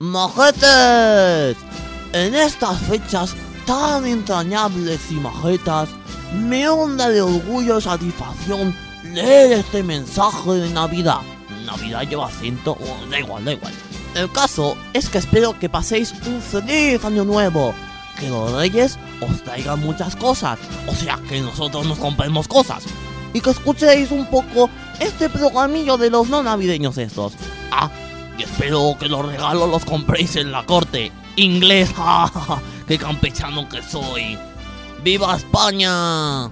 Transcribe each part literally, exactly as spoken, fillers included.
¡Majetes! En estas fechas tan entrañables y majetas, me onda de orgullo y satisfacción leer este mensaje de Navidad. Navidad lleva acento, oh, da igual, da igual. El caso es que espero que paséis un feliz año nuevo, que los reyes os traigan muchas cosas, o sea, que nosotros nos compremos cosas, y que escuchéis un poco este programillo de los no navideños estos. Ah, y espero que los regalos los compréis en la corte. Inglés, jajaja, qué campechano que soy. ¡Viva España!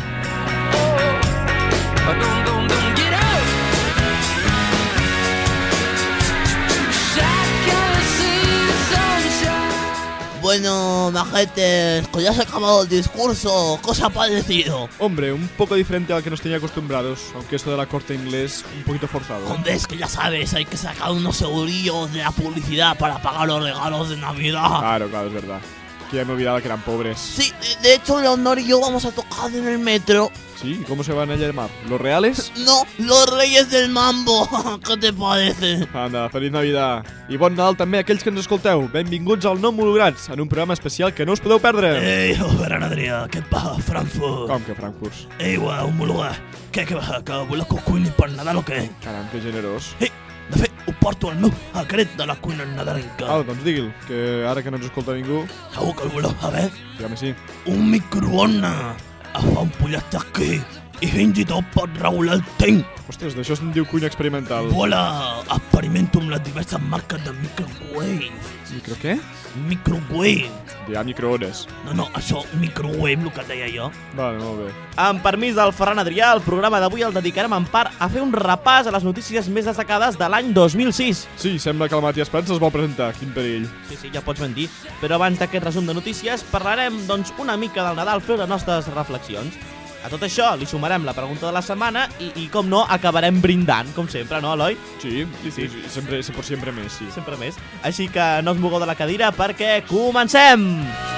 Bueno, majetes, que ya se ha acabado el discurso. ¿Qué os ha parecido? Hombre, un poco diferente al que nos tenía acostumbrados, aunque esto de la corte inglés un poquito forzado. Hombre, es que ya sabes, hay que sacar unos segurillos de la publicidad para pagar los regalos de Navidad. Claro, claro, es verdad. Que ya me olvidaba que eran pobres. Sí, de hecho, Leonor y yo vamos a tocar en el metro. Sí, ¿cómo se van a llamar? ¿Los reales? No, los reyes del mambo. ¿Qué te parece? Anda, feliç Navidad. I bon Nadal també a aquells que ens escolteu. Benvinguts al No Homologats, en un programa especial que no us podeu perdre. Ei, Ferran Adrià, què pa, Frankfurt? Com que Frankfurt? Ei, va, homologat. Què, què va, que voleu que ho cuini per Nadal o què? Caram, que generós. Ei, de fet, ho porto al meu secret de la cuina nadalenca. Ah, doncs digui'l, que ara que no ens escolta ningú... Segur que el voleu saber? Dígame sí. Un microones es fa un pollastre aquí i fins i tot pot regular el temps. Ostres, d'això se'n diu cuina experimental. Vola, experimento amb les diverses marques de microwave. Micro què? Microwave. Ja, microones. No, no, això, microwave, el que et deia jo. Vale, molt bé. Amb permís del Ferran Adrià, el programa d'avui el dedicarem en part a fer un repàs a les notícies més destacades de l'any dos mil sis. Sí, sembla que el Matías Prats es vol presentar. Quin perill. Sí, sí, ja pots ben dir. Però abans d'aquest resum de notícies, parlarem, doncs, una mica del Nadal, fer les nostres reflexions. A tot això li sumarem la pregunta de la setmana i, i com no, acabarem brindant, com sempre, no, Eloi? Sí, sí, sí, sí. Sempre, sempre, sempre més, sí. Sempre més. Així que no us mogueu de la cadira perquè comencem!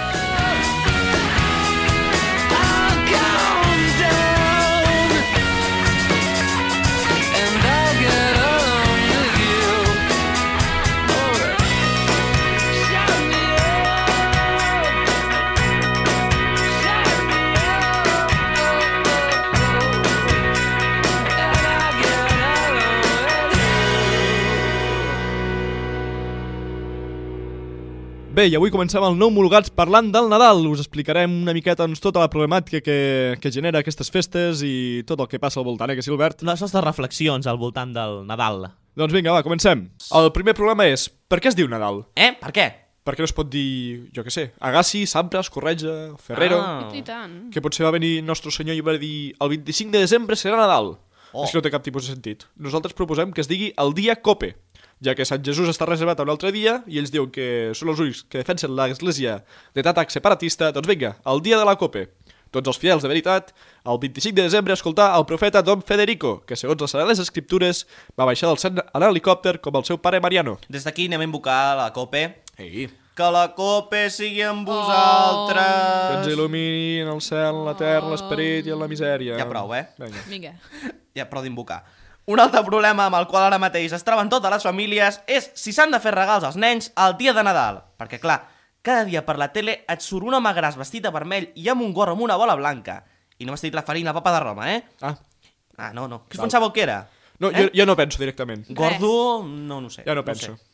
Bé, i avui comencem el No Homologats parlant del Nadal. Us explicarem una miqueta doncs, tota la problemàtica que, que genera aquestes festes i tot el que passa al voltant, eh, que sí, Albert? Les nostres reflexions al voltant del Nadal. Doncs vinga, va, comencem. El primer problema és, per què es diu Nadal? Eh? Per què? Per què no es pot dir, jo què sé, Agassi, Sampras, Corretja, Ferrero? Ah. I tant. Que potser va venir Nostre Senyor i va dir el vint-i-cinc de desembre serà Nadal. Oh. És que no té cap tipus de sentit. Nosaltres proposem que es digui el dia Cope, ja que Sant Jesús està reservat a un altre dia i ells diuen que són els únics que defensen l'església de tatac separatista, doncs vinga, el dia de la Cope. Tots els fidels de veritat, el vint-i-cinc de desembre escoltar el profeta Don Federico, que segons les Sagrades Escriptures va baixar del cel en helicòpter com el seu pare Mariano. Des d'aquí anem a invocar la Cope. Ei. Que la Cope sigui amb vosaltres. Que ens il·lumini en el cel, la terra, l'esperit i en la misèria. Ja prou, eh? Vinga. Vinga. Ja prou d'invocar. Un altre problema amb el qual ara mateix es troben totes les famílies és si s'han de fer regals als nens el dia de Nadal. Perquè, clar, cada dia per la tele et surt un home gras vestit de vermell i amb un gorro amb una bola blanca. I no m'estic referint a Papa de Roma, eh? Ah, Ah, no, no. Què us Val. pensàveu que era? no, Eh? jo, jo no penso directament. Gordo? No, no ho sé. Ja no ho penso. sé.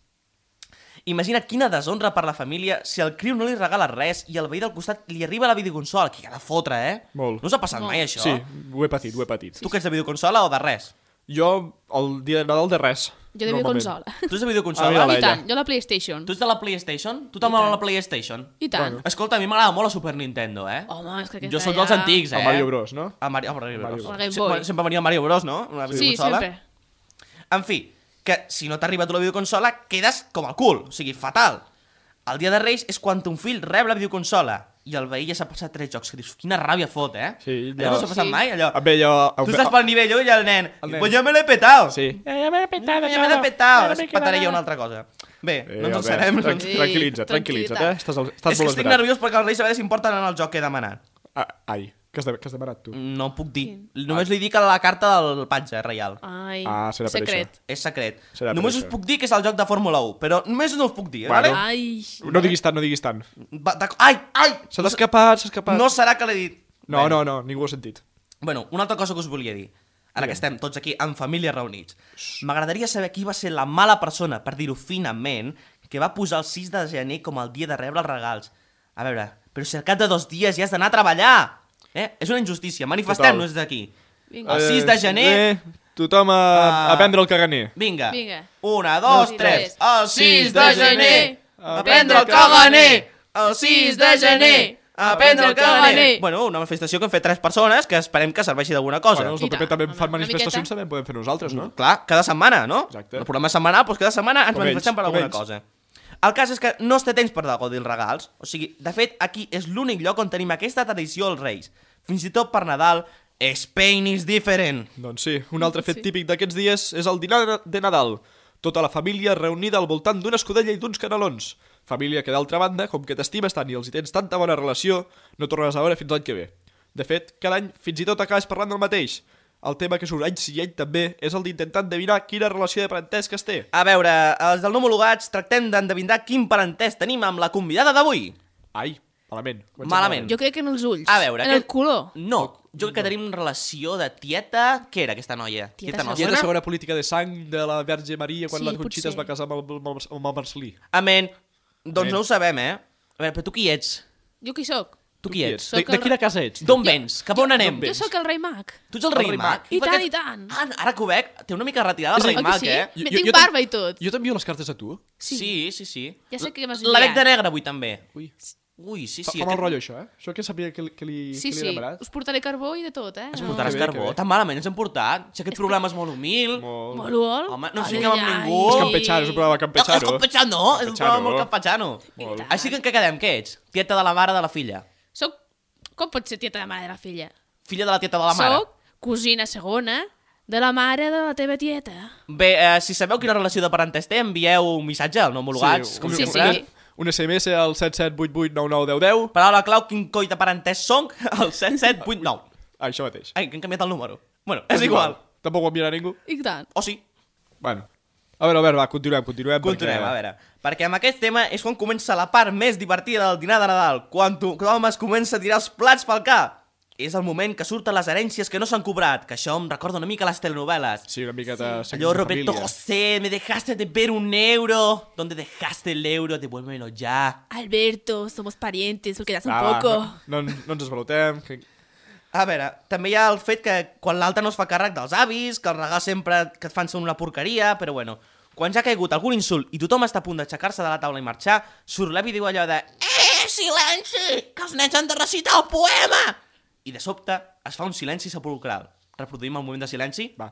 Imagina quina deshonra per la família si el criu no li regala res i el veí del costat li arriba la videoconsola. Que ha de fotre, eh? Molt. No us ha passat mai, això? Sí, ho he patit, ho he patit. Tu que ets de videoconsola o de res? Jo, el dia de Nadal de res. Jo de normalment. videoconsola. Tu ets de Ah, videoconsola? mira-la. I tant, jo la PlayStation. Tu ets de la PlayStation? Tu te'n mola la PlayStation? I tant. Escolta, a mi m'agrada molt la Super Nintendo, eh? Home, és que aquesta Jo sóc ja... dels antics, eh? El Mario Bros, no? El Mario, el Mario Bros. Mario El Game Sí, Boy. bueno, sempre venia el Mario Bros, no? Una Sí, videoconsola. sempre. En fi, que si no t'ha arribat la videoconsola, quedes com el cul, o sigui, fatal. El dia de Reis és quan ton fill rep la videoconsola i el veí ja s'ha passat tres jocs, que dius, quina ràbia fot, eh? Sí, Allò no s'ha passat Sí. mai, allò. A veure, jo... Tu estàs pel nivell i el nen, El nen. pues yo me lo he petado. Sí. Ja me l'he petado, ja me l'he petado. Es petaria una altra cosa. Bé, Eh, no ens Albert, alçarem. tranqui- Sí, Tranquil·litza't, tranquil·litza't, eh? Estàs, al- estàs És que molt estic esverat. nerviós perquè els Reis a veure si em porten en el joc que he demanat. Ah, ai. Què has, de, què has demanat, tu? No ho puc dir. Només li dic a la carta del patge reial. Ai, Ah, serà per secret. És secret. Serà per Només us això. puc dir que és el joc de Fórmula u, però només no us puc dir, Bueno. vale? Ai, No diguis tant, no diguis tant. Va, d'acord. Ai, ai! S'ha d'escapat, s'ha escapat. No serà que l'he dit. No, Bueno. no, no, ningú ho ha sentit. Bueno, una altra cosa que us volia dir. Ara que estem tots aquí en família reunits. M'agradaria saber qui va ser la mala persona, per dir-ho finament, que va posar el sis de gener com el dia de rebre els regals. A veure, però si al cap de dos dies ja has d'anar a treballar! Eh? És una injustícia. Manifestem-nos d'aquí. vinga. El sis de gener... Eh, tothom a, Ah. a prendre el caganer. Vinga. Vinga. Una, dos, Dos, tres. tres. El sis de gener, a a prendre el caganer. El sis de gener, a prendre el caganer. caganer. Bueno, una manifestació que han fet tres persones que esperem que serveixi d'alguna cosa. Bueno, els del I P P tant, també home, fan una manifestacions, miqueta. també en podem fer nosaltres, no? Clar, cada setmana, no? Exacte. El programa setmanal, doncs cada setmana ens Com manifestem ells, per com alguna ells. cosa. El cas és que no es té temps per gaudir els regals. O sigui, de fet, aquí és l'únic lloc on tenim aquesta tradició als Reis. Fins i tot per Nadal, Spain is different. Doncs sí, un altre fet Sí. típic d'aquests dies és el dinar de Nadal. Tota la família reunida al voltant d'una escudella i d'uns canelons. Família que, d'altra banda, com que t'estimes tant i els hi tens tanta bona relació, no tornaràs a veure fins l'any que ve. De fet, cada any fins i tot acabes parlant del mateix. El tema que surt any sí any també és el d'intentar endevinar quina relació de parentesc es té. A veure, els del no homologats tractem d'endevinar quin parentès tenim amb la convidada d'avui. Ai, malament. Comencem Malament. Jo crec que en els ulls. A veure, En aquest- el color. No, jo crec que tenim relació de tieta... Què era aquesta noia? Tieta no Hi ha sona? de segona política de sang de la Verge Maria quan Sí, la Conxita potser. es va casar amb el, amb el, amb el Marcelí. Amén. Doncs Amén. no ho sabem, eh? A veure, però tu qui ets? Jo qui sóc? Tu qui ets? De, Soc de el quina re- casa ets? D'on vens? Cap a on anem? Jo sóc el rei mag. Tu ets el El rei rei mag? mag. I per tant, què- i tant. Ah, ara que ho veig, té una mica retirada el És a rei dir, Oi que mag, sí? eh? Jo- Me jo- tinc jo tam- barba i tot. Jo t'envio les cartes a tu? Sí, sí, sí. Ja sé que m'has La veig enviat. de negre avui també. Ui, Ui, sí, fa, sí. fa mal aquest- rotllo això, eh? Això que sabia que, li- que li, Sí, que li sí. he demanat. Us portaré carbó i de tot, eh? Ens No. portaràs Que bé, que carbó. bé. Tan malament ens hem portat. Si aquest programa és molt humil. Molt... Molt molt. Home, no ens Ai, fiquem amb ai, ningú. És Oh. campechano, és un programa No, és campechano. campechano, és un Campechano. programa molt campechano. Molt. Així que què quedem? Què ets? Tieta de la mare de la filla. Soc... Com pot ser tieta de mare de la filla? Filla de la tieta de la mare. Soc cosina segona de la mare de la teva tieta. Bé, eh, si sabeu quina relació de parentès té, envieu un missatge al no homologats, Sí, com un, Sí, sempre. sí. un S M S al set set vuit vuit nou nou deu deu. Paraula clau, quin coi de parentès són? El set set vuit nou. Ah, això mateix. Ai, que hem canviat el número. Bueno, és igual. Tampoc ho enviarà ningú. I tant. O sí. Bueno. A veure, Albert, va, continuem, continuem. Continuem, perquè... a veure. Perquè amb aquest tema és quan comença la part més divertida del dinar de Nadal. Quan tothom es comença a tirar els plats pel cap. És el moment que surten les herències que no s'han cobrat, que això em recorda una mica les telenovel·les. Sí, una miqueta... Sí. Allò, Roberto José, me dejaste de ver un euro. ¿Dónde dejaste el euro? Devuélvemelo ya. Alberto, somos parientes, porque das un Ah, va, poco. no, no, no ens esvalotem. Que... A veure, també hi ha el fet que quan l'altre no es fa càrrec dels avis, que els regals sempre que et fan són una porqueria, però bueno, quan ja ha caigut algun insult i tothom està a punt d'aixecar-se de la taula i marxar, surt l'avi i diu allò de Eh, silenci, que els nens han de recitar el poema! I de sobte es fa un silenci sepulcral. Reproduïm el moment de silenci? Va,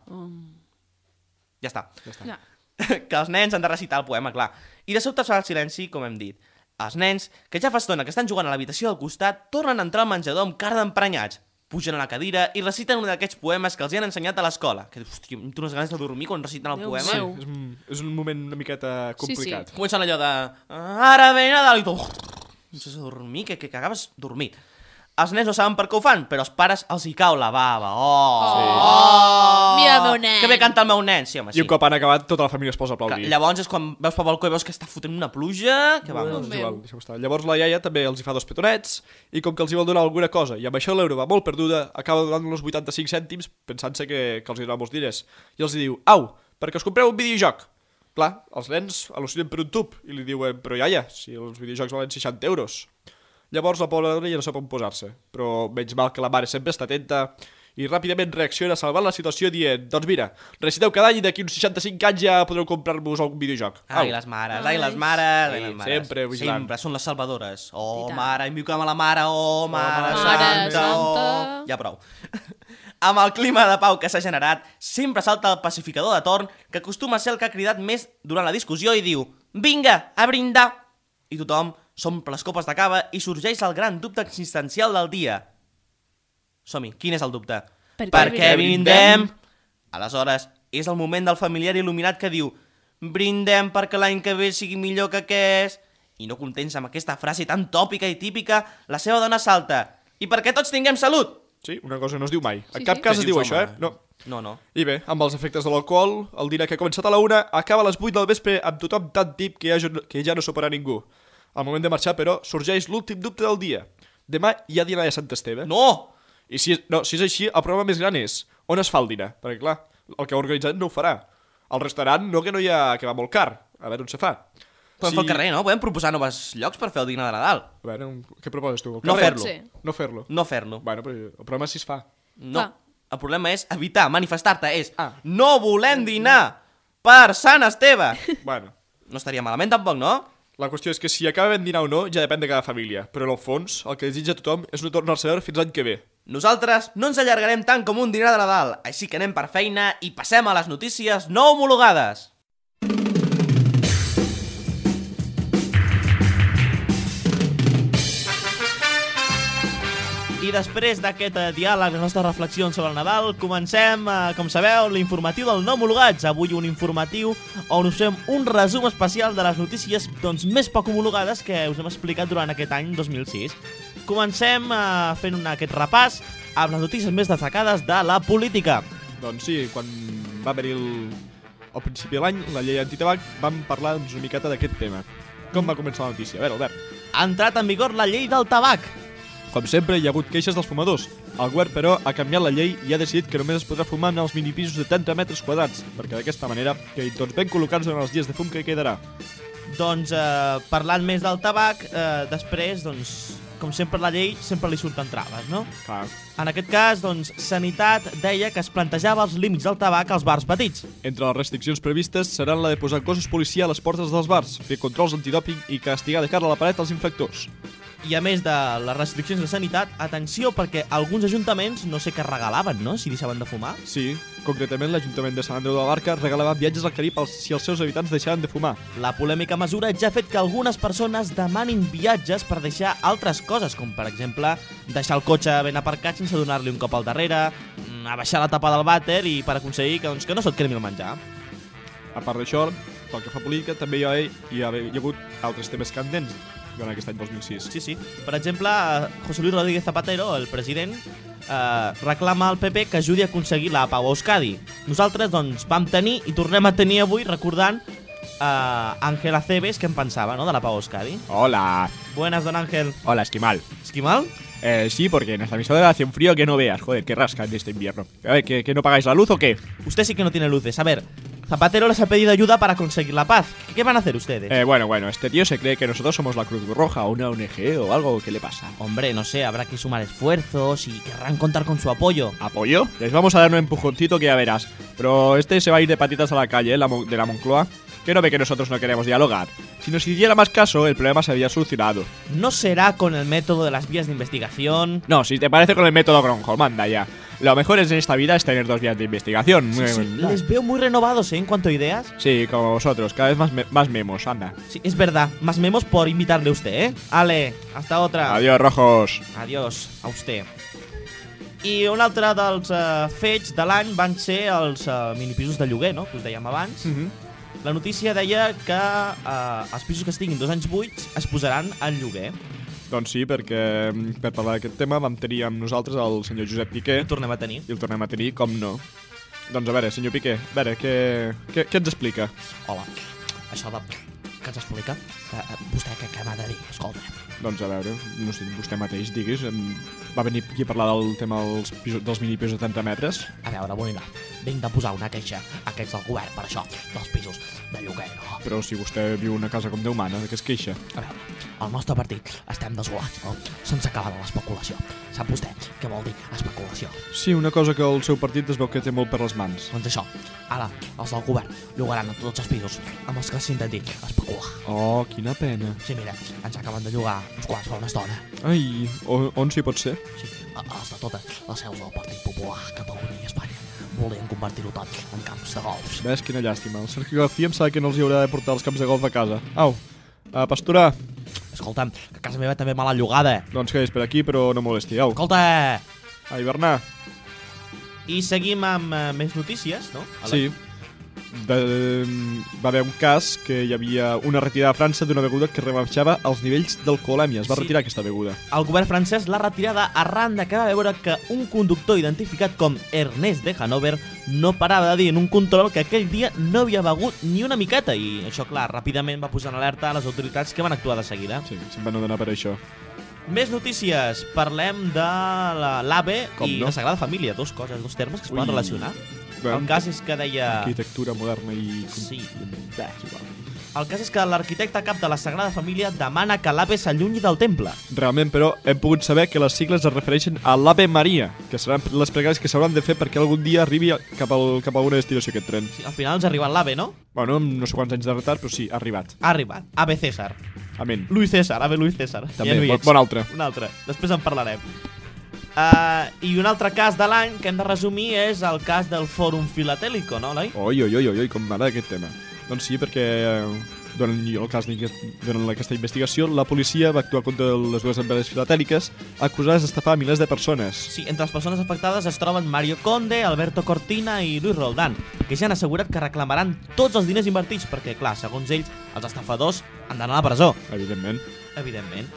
Ja està. ja està. Ja. Que els nens han de recitar el poema, clar. I de sobte es fa el silenci, com hem dit. Els nens, que ja fa estona que estan jugant a l'habitació del costat, tornen a entrar al menjador amb cara d'emprenyats. Pugen a la cadira i reciten un d'aquests poemes que els hi han ensenyat a l'escola. Que, hòstia, em dones ganes de dormir quan reciten el Déu poema. meu. És un, és un moment una miqueta Sí, sí. complicat. Comencen allò de... Ara ve Nadal i tu... Comences a dormir, que, que, que acabes dormit. Els nens no saben per què ho fan, però als pares els hi cau la bava. Oh! Oh! Mira el meu nen. Que bé canta el meu nen. Sí, home, sí. I un cop han acabat, tota la família es posa a Clar, aplaudir. llavors és quan veus pel balcó i veus que està fotent una pluja, que Bueno, vamos. és igual, deixeu estar. Llavors la iaia també els hi fa dos petonets i com que els hi vol donar alguna cosa i amb això l'euro va molt perduda, acaba donant uns vuitanta-cinc cèntims pensant-se que, que els hi donarà molts diners. I els hi diu, au, perquè us compreu un videojoc. Clar, els nens al·lucinen per un tub i li diuen, però iaia, si els videojocs valen seixanta euros. Llavors la pobra dona ja no sap on posar-se, però menys mal que la mare sempre està atenta i ràpidament reacciona salvant la situació dient, doncs mira, reciteu cada any i d'aquí uns seixanta-cinc anys ja podreu comprar-vos algun videojoc. Ai, Au. les mares, Ai. ai, les mares, ai, Sí, les mares. sempre vigilant. Sempre, són les salvadores. Oh, I tant. mare, invoquem a la mare, oh, mare, Mare santa, santa. oh... Ja prou. Amb el clima de pau que s'ha generat, sempre salta el pacificador de torn, que acostuma a ser el que ha cridat més durant la discussió i diu «Vinga, a brindar!» I tothom s'omple les copes de cava i sorgeix el gran dubte existencial del dia. Som-hi, quin és el dubte? Per què Per què brindem? brindem? Aleshores, és el moment del familiar il·luminat que diu «Brindem perquè l'any que ve sigui millor que aquest...» I no contents amb aquesta frase tan tòpica i típica, la seva dona salta «I perquè tots tinguem salut!» Sí, una cosa no es diu mai. En Sí, cap sí. cas Què es diu dius, això, home? eh? No. No, no. I bé, amb els efectes de l'alcohol, el dinar que ha començat a la una acaba a les vuit del vespre amb tothom tan tip que ja, que ja no soparà ningú. Al moment de marxar, però, sorgeix l'últim dubte del dia. Demà hi ha dinar de Sant Esteve. No! I si, no, si és així, el problema més gran és on es fa el dinar? Perquè, clar, el que ha organitzat no ho farà. El restaurant no que no hi ha, que va molt car. A veure on se fa. Podem fer el carrer, no? Podem proposar noves llocs per fer el dinar de Nadal. A veure, què proposes tu? El No carrer? fer-lo. Sí. No fer-lo. No fer-lo. Bueno, però el problema és si es fa. No. Clar. El problema és evitar, manifestar-te. És, Ah. no volem dinar per Sant Esteve. Bueno, No estaria malament tampoc, no? la qüestió és que si acaba ben dinar o no ja depèn de cada família. Però en el fons, el que desitja tothom és no tornar-se a veure fins l'any que ve. Nosaltres no ens allargarem tant com un dinar de Nadal, així que anem per feina i passem a les notícies no homologades. I després d'aquest eh, diàleg, les nostres reflexions sobre el Nadal, comencem, eh, com sabeu, l'informatiu del no homologats. Avui un informatiu on us fem un resum especial de les notícies doncs, més poc homologades que us hem explicat durant aquest any dos mil sis. Comencem eh, fent un, aquest repàs amb les notícies més destacades de la política. Doncs sí, quan va haver-hi el... al principi de l'any, la llei antitabac, vam parlar doncs, una miqueta d'aquest tema. Com va començar la notícia? A veure, Albert. Ha entrat en vigor la llei del tabac. Com sempre, hi ha hagut queixes dels fumadors. El govern, però, ha canviat la llei i ha decidit que només es podrà fumar en els minipisos de trenta metres quadrats, perquè d'aquesta manera quedin tots ben col·locats durant els dies de fum que hi quedarà. Doncs, eh, parlant més del tabac, eh, després, doncs, com sempre la llei, sempre li surten traves, no? Clar. En aquest cas, doncs, Sanitat deia que es plantejava els límits del tabac als bars petits. Entre les restriccions previstes seran la de posar gossos policia a les portes dels bars, fer controls antidòping i castigar de cara a la paret els infractors. I a més de les restriccions de sanitat, atenció, perquè alguns ajuntaments no sé què regalaven, no?, si deixaven de fumar. Sí, concretament l'Ajuntament de Sant Andreu de la Barca regalava viatges al Carib als, si els seus habitants deixaven de fumar. La polèmica mesura ja ha fet que algunes persones demanin viatges per deixar altres coses, com per exemple deixar el cotxe ben aparcat sense donar-li un cop al darrere, mm, abaixar la tapa del vàter i per aconseguir que, doncs, que no se't cremi el menjar. A part d'això, pel que fa a política, també hi ha, hi ha, hi ha hagut altres temes candents durant aquest any dos mil sis. Sí, sí. Per exemple, José Luis Rodríguez Zapatero, el president, eh, reclama al P P que ajudi a aconseguir la pau a Euskadi. Nosaltres, doncs, vam tenir i tornem a tenir avui recordant eh, Ángel Acebes, que en pensava, ¿no?, de la pau a Euskadi. Hola. Buenas, don Ángel. Hola, Esquimal. ¿Esquimal? Eh, sí, porque en esta emisora hace un frío que no veas. Joder, qué rasca en este invierno. A ver, ¿que, que no pagáis la luz o qué? Usted sí que no tiene luces. A ver, Zapatero les ha pedido ayuda para conseguir la paz. ¿Qué, qué van a hacer ustedes? Eh, bueno, bueno, este tío se cree que nosotros somos la Cruz Roja o una O N G o algo. ¿Qué le pasa? Hombre, no sé, habrá que sumar esfuerzos y querrán contar con su apoyo. ¿Apoyo? Les vamos a dar un empujoncito que ya verás. Pero este se va a ir de patitas a la calle, ¿eh? la Mon- de la Moncloa. Que no ve que nosotros no queremos dialogar. Si nos hiciera más caso, el problema se había solucionado. ¿No será con el método de las vías de investigación? No, si te parece con el método Gronholm, anda ya. Lo mejor es en esta vida es tener dos vías de investigación. Sí, sí, les veo muy renovados, ¿eh?, en cuanto a ideas. Sí, como vosotros, cada vez más, me- más memos, anda. Sí, es verdad, más memos por invitarle a usted, ¿eh? Ale, hasta otra. Adiós, rojos. Adiós a usted. I un altre dels uh, fets de l'any van ser els uh, minipisos de lloguer, no?, que us dèiem abans. La notícia deia que uh, els pisos que estiguin dos anys buits es posaran en lloguer. Doncs sí, perquè mm, per parlar d'aquest tema vam tenir amb nosaltres el senyor Josep Piqué I tornem a tenir. i el tornem a tenir, com no. Doncs a veure, senyor Piqué, a veure, què, què, què ens explica? Hola, això de... que ens explica? Uh, vostè què, què m'ha de dir? Escolta. Doncs a veure, no sé, vostè mateix, diguis, em... va venir aquí a parlar del tema dels, pisos, dels minipisos de trenta metres. A veure, Bonina, vinc de posar una queixa a aquests del govern per això, dels pisos de lloguer, no? Però si vostè viu una casa com Déu mana, de què es queixa? A veure, el nostre partit estem desolats, no? Se'ns acaba de l'especulació. Sap vostè què vol dir especulació? Sí, una cosa que el seu partit es veu que té molt per les mans. Doncs això, ara els del govern llogaran a tots els pisos amb els que s'intenti especular. Oh, quina pena. Sí, mira, ens acaben de llogar uns quants fa una estona. Ai, on, on s'hi pot ser? Sí, a- els de totes les seus del Partit Popular, Catalunya i Espanya volien convertir-ho tot en camps de golfs. Ves, quina llàstima. El Sergio García em sap que no els hi haurà de portar els camps de golf a casa. Au, a pasturar. Escolta'm, que casa meva també mal llogada. Doncs que és per aquí, però no molesti. Au, Escolta! a hivernar. I seguim amb uh, més notícies, no? A la- Sí. de, va haver un cas que hi havia una retirada a França d'una beguda que rebaixava els nivells d'alcoholèmia. Es va Sí. retirar aquesta beguda. El govern francès l'ha retirada arran de que va veure que un conductor identificat com Ernest de Hanover no parava de dir en un control que aquell dia no havia begut ni una miqueta i això, clar, ràpidament va posar en alerta a les autoritats que van actuar de seguida. Sí, se'n van adonar per això. Més notícies. Parlem de la- l'AVE Com i no? la Sagrada Família. Dos coses, dos termes que es Ui. poden relacionar. Bé, El cas és que deia... arquitectura moderna i... Sí. Bé, és igual. El cas és que l'arquitecte cap de la Sagrada Família demana que l'AVE s'allunyi del temple. Realment, però, hem pogut saber que les sigles es refereixen a l'Ave Maria, que seran les pregàries que s'hauran de fer perquè algun dia arribi cap, al, cap a alguna destinació aquest tren. Sí, al final ens ha arribat l'AVE, no? Bueno, amb no sé quants anys de retard, però sí, ha arribat. Ha arribat. AVE César. Amén. Luis César, AVE Luis César. També, ja no hi bon, ets. bon altre. Un altre. Després en parlarem. Uh, I un altre cas de l'any que hem de resumir és el cas del Fòrum Filatélico, no, Eloi? Oi, oi, oi, oi, com m'agrada aquest tema. Doncs sí, perquè eh, durant el cas d'aquest- durant aquesta investigació, la policia va actuar contra les dues empreses filatèliques acusades d'estafar milers de persones. Sí, entre les persones afectades es troben Mario Conde, Alberto Cortina i Luis Roldán, que ja han assegurat que reclamaran tots els diners invertits perquè, clar, segons ells, els estafadors han d'anar a la presó. Evidentment. Evidentment.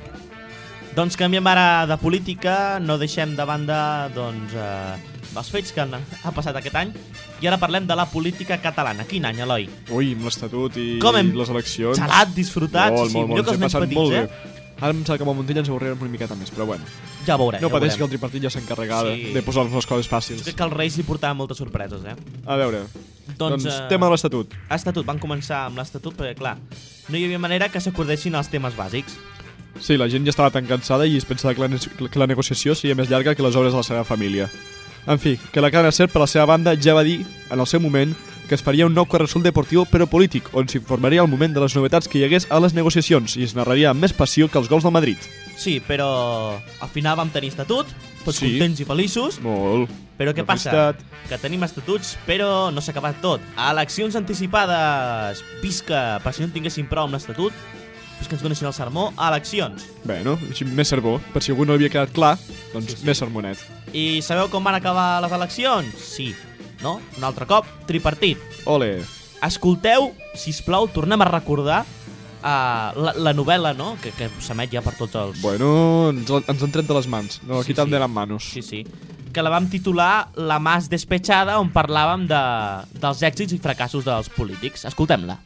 Doncs canviem ara de política, no deixem de banda doncs, eh, els fets que han, ha passat aquest any i ara parlem de la política catalana. Quin any, Eloi? Ui, amb l'Estatut i Com hem les eleccions. Xalat, disfrutat, molt, sí, sí, molt, millor molt. que els Ens hem nens passat petits, molt eh? bé. Ara em sembla que amb el Montilla ens avorrirem una miqueta més, però bueno. Ja veurem, No ja pateixis que veurem. el tripartit ja s'encarrega Sí. de, de posar-nos les coses fàcils. Crec que els Reis hi portaven moltes sorpreses, eh? A veure, Doncs, doncs, eh, tema de l'Estatut. Estatut, van començar amb l'Estatut perquè, clar, no hi havia manera que s'acordessin els temes bàsics. Sí, la gent ja estava tan cansada i es pensava que la, ne- que la negociació seria més llarga que les obres de la seva família. En fi, que la Carme Ser, per la seva banda, ja va dir, en el seu moment, que es faria un nou corresol deportiu però polític, on s'informaria al moment de les novetats que hi hagués a les negociacions i es narraria amb més passió que els gols del Madrid. Sí, però al final vam tenir estatut, tots Sí. contents i feliços, Molt. però què Una passa? felicitat. Que tenim estatuts, però no s'ha acabat tot. Eleccions anticipades! Visca! Per si no en tinguéssim prou amb l'estatut, pues que ens donessin el sermó a eleccions. Bé, no? Així, més servó. Per si algú no havia quedat clar, doncs Sí, sí. més sermonet. I sabeu com van acabar les eleccions? Sí. No? Un altre cop, tripartit. Ole. Escolteu, sisplau, tornem a recordar uh, la, la novel·la, no?, que, que s'emet ja per tots els... Bueno, ens, ens han tret de les mans. No, Sí, aquí sí, sí. de les manos. Sí, sí. Que la vam titular La Mas Despechada, on parlàvem de, dels èxits i fracassos dels polítics. Escoltem-la.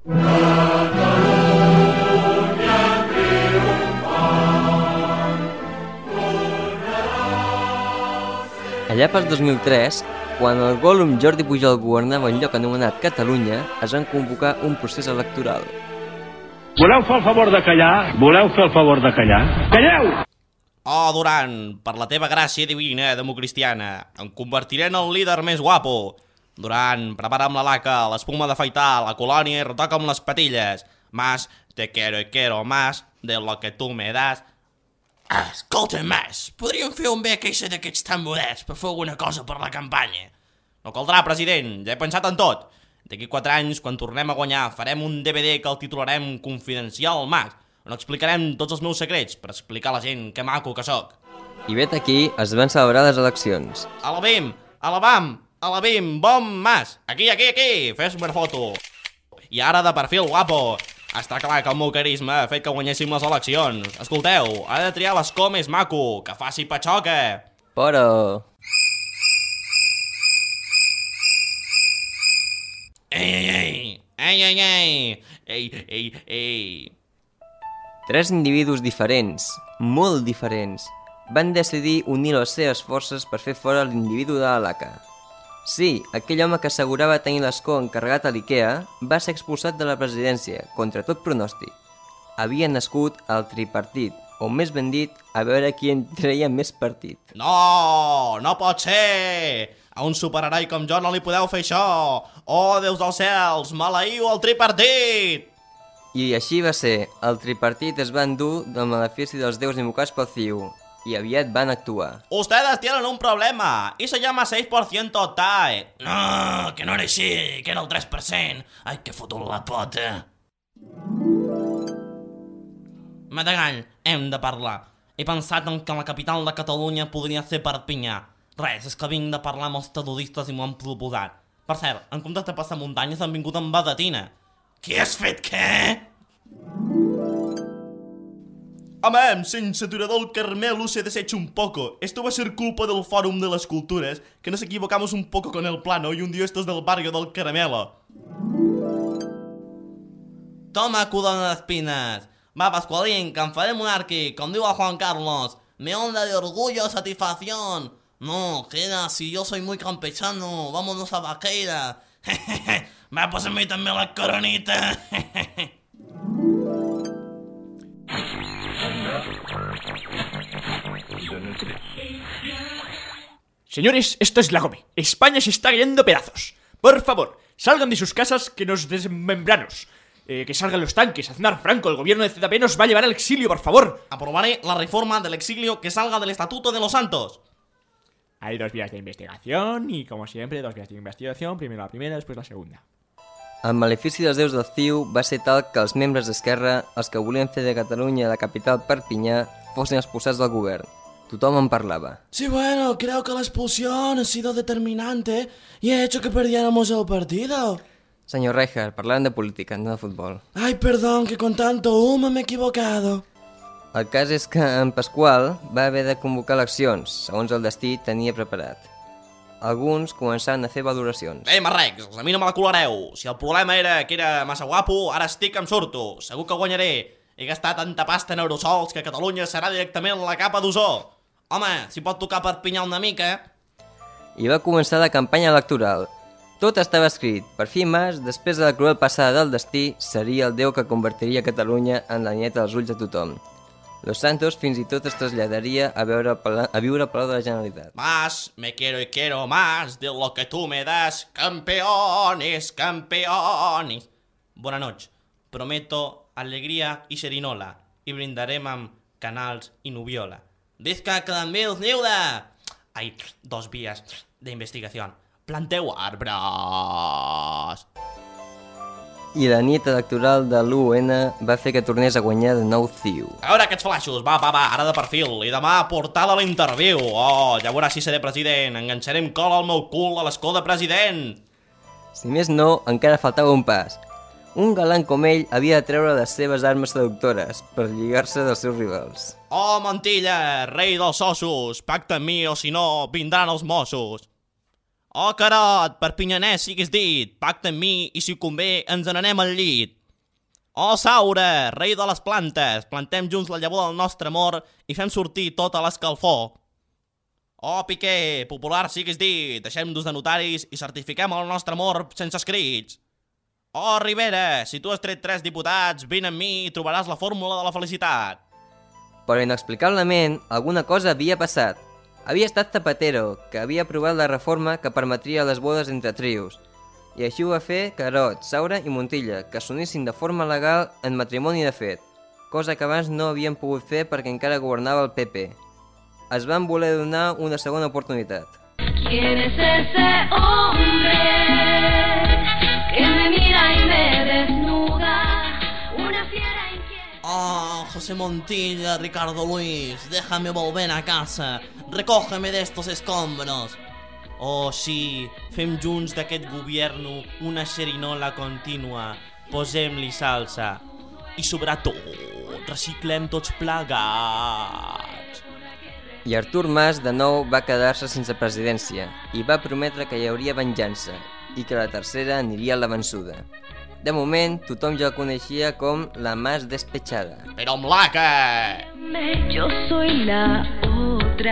Allà pel dos mil tres, quan el Gollum Jordi Pujol governava un lloc anomenat Catalunya, es van convocar un procés electoral. Voleu fer el favor de callar? Voleu fer el favor de callar? Calleu! Oh, Duran, per la teva gràcia divina democristiana, em convertiré en el líder més guapo. Duran, prepara'm la laca, l'espuma d'afaitar, la colònia i retoca'm les patilles. Mas, te quiero y quiero más de lo que tu me das. Ah, escolta, Mas, podríem fer un bé a queixa d'aquests tan modets per fer alguna cosa per la campanya. No caldrà, president, ja he pensat en tot. D'aquí quatre anys, quan tornem a guanyar, farem un D V D que el titularem Confidencial Mas, on explicarem tots els meus secrets per explicar a la gent que maco que sóc. I vet aquí es van celebrar les eleccions. Alabim, alabam, alabim, bom, Mas. Aquí, aquí, aquí, fes una foto. I ara de perfil, guapo. Està clar que el meu carisma ha fet que guanyéssim les eleccions. Escolteu, ha de triar l'escó més maco, que faci patxoca. Però... Ei, ei, ei, ei, ei, ei, ei, ei, ei. Tres individus diferents, molt diferents, van decidir unir les seves forces per fer fora l'individu de la laca. Sí, aquell home que assegurava tenir l'escó encarregat a l'IKEA va ser expulsat de la presidència, contra tot pronòstic. Havia nascut el tripartit, o més ben dit, a veure qui en treia més partit. No, no pot ser! A un superheroi com jo no li podeu fer això! Oh, Déus dels cels, maleïu el tripartit! I així va ser, el tripartit es va endur del malefici dels déus invocats pel C I U, i aviat van actuar. Ustedes tienen un problema, y se llama seis por ciento T A E. No, que no era així, que era el tres per cent. Ai, que foto la pota. Madagall, hem de parlar. He pensat en que la capital de Catalunya podria ser Perpinyà. Res, és que vinc de parlar amb els terroristes i m'ho han proposat. Per cert, en comptes de passar muntanyes han vingut amb badatina. Què has fet, què? Amén, sin saturador el Carmelo se deshecho un poco. Esto va a ser culpa del Fórum de las Culturas, que nos equivocamos un poco con el plano y hundió estos del barrio del Caramelo. Toma, cudón de espinas. Va, Pascualín, que en faré monàrquic, com diu el Juan Carlos. Me onda de orgullo, satisfacción. No, queda, si yo soy muy campechano, vámonos a Vaqueira. Va, pues a mí también la coronita. Señores, esto es la Gome. España se está cayendo pedazos. Por favor, salgan de sus casas que nos desmembranos. Eh, que salgan los tanques. Aznar, Franco, el gobierno de Z P nos va a llevar al exilio, por favor. Aprobaré la reforma del exilio que salga del Estatuto de los Santos. Hay dos vías de investigación y, como siempre, dos vías de investigación. Primero la primera, después la segunda. El malefici dels déus del C I U va ser tal que els membres d'Esquerra, els que volien fer de Catalunya la capital Perpinyà, fossin expulsats del govern. Tothom en parlava. Sí, bueno, creo que la expulsión ha sido determinante y ha hecho que perdiéramos el partido. Senyor Rijkaard, parlaven de política, no de futbol. Ay, perdón, que con tanto humo me he equivocado. El cas és que en Pasqual va haver de convocar eleccions, segons el destí tenia preparat. Alguns començaven a fer valoracions. Ei, marrecs, a mi no me la colareu. Si el problema era que era massa guapo, ara estic que em surto. Segur que guanyaré. He gastat tanta pasta en aerosols que Catalunya serà directament la capa d'ozó. Home, si pot tocar Perpinyà una mica. I va començar la campanya electoral. Tot estava escrit. Per fi Mas, després de la cruel passada del destí, seria el déu que convertiria Catalunya en la nieta dels ulls de tothom. Los Santos fins i tot es traslladaria a, veure a viure al Palau de la Generalitat. Más, me quiero y quiero más de lo que tú me das. Campeones, campeones. Buenas noches. Prometo alegría y serinola. Y brindarem amb canals i nubiola. Visca Clanmils Niuda! Hay dos vías de investigación. Planteu arbres. I la nit electoral de l'u ena va fer que tornés a guanyar de nou C I U. A veure aquests flaixos, va, va, va, ara de perfil. I demà portada a l'interviu. Oh, ja veuràs si seré president. Enganxarem cola al meu cul a l'escó de president. Si més no, encara faltava un pas. Un galant com ell havia de treure les seves armes seductores per lligar-se dels seus rivals. Oh, Montilla, rei dels ossos, pacta amb mi o si no, vindran els Mossos. Oh, Carot, perpinyanès siguis dit, pacta amb mi i si convé ens n'anem al llit. Oh, Saura, rei de les plantes, plantem junts la llavor del nostre amor i fem sortir tota l'escalfor. Oh, Piqué, popular siguis dit, deixem-nos de notaris i certifiquem el nostre amor sense escrits. Oh, Rivera, si tu has tret tres diputats, vine amb mi i trobaràs la fórmula de la felicitat. Però inexplicablement, alguna cosa havia passat. Havia estat Zapatero, que havia aprovat la reforma que permetria les bodes entre trios. I així ho va fer Carot, Saura i Montilla, que s'unissin de forma legal en matrimoni de fet, cosa que abans no havien pogut fer perquè encara governava el P P. Es van voler donar una segona oportunitat. ¿Quién es ese hombre que me mira y me desnuda? Una fiera inquieta. Oh, José Montilla, Ricardo Luis, déjame volver a casa, recógeme de estos escombros. Oh, sí, fem junts d'aquest govern una xerinola contínua, posem-li salsa i sobretot reciclem tots plegats. I Artur Mas de nou va quedar-se sense presidència i va prometre que hi hauria venjança i que la tercera aniria a la vençuda. De moment, tothom ja la coneixia com la Mas despechada. Però amb l'aca! Yo soy la otra.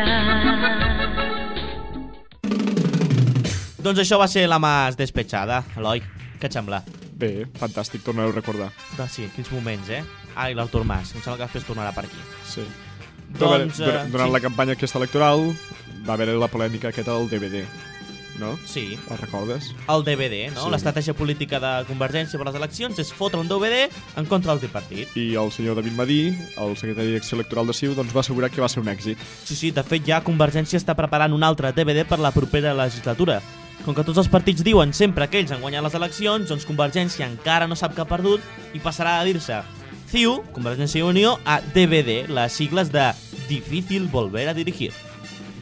Doncs això va ser la Mas despechada, Eloi. Què et sembla? Bé, fantàstic, tornar-ho a recordar. Ah, sí, quins moments, eh? Ah, i l'Artur Mas, em sembla que després tornarà per aquí. Sí. Doncs, Durant, eh, durant sí. la campanya aquesta electoral va haver la polèmica aquesta del D V D, no? Sí. El recordes? El D V D, no? Sí. L'estratègia política de Convergència per les eleccions és fotre un D V D en contra del tripartit. I el senyor David Madí, el secretari d'acció electoral de C I U, doncs va assegurar que va ser un èxit. Sí, sí, de fet ja Convergència està preparant un altre D V D per la propera legislatura. Com que tots els partits diuen sempre que ells han guanyat les eleccions, doncs Convergència encara no sap que ha perdut i passarà a dir-se C I U, Convergència i Unió, a D V D, les sigles de Difícil Volver a Dirigir.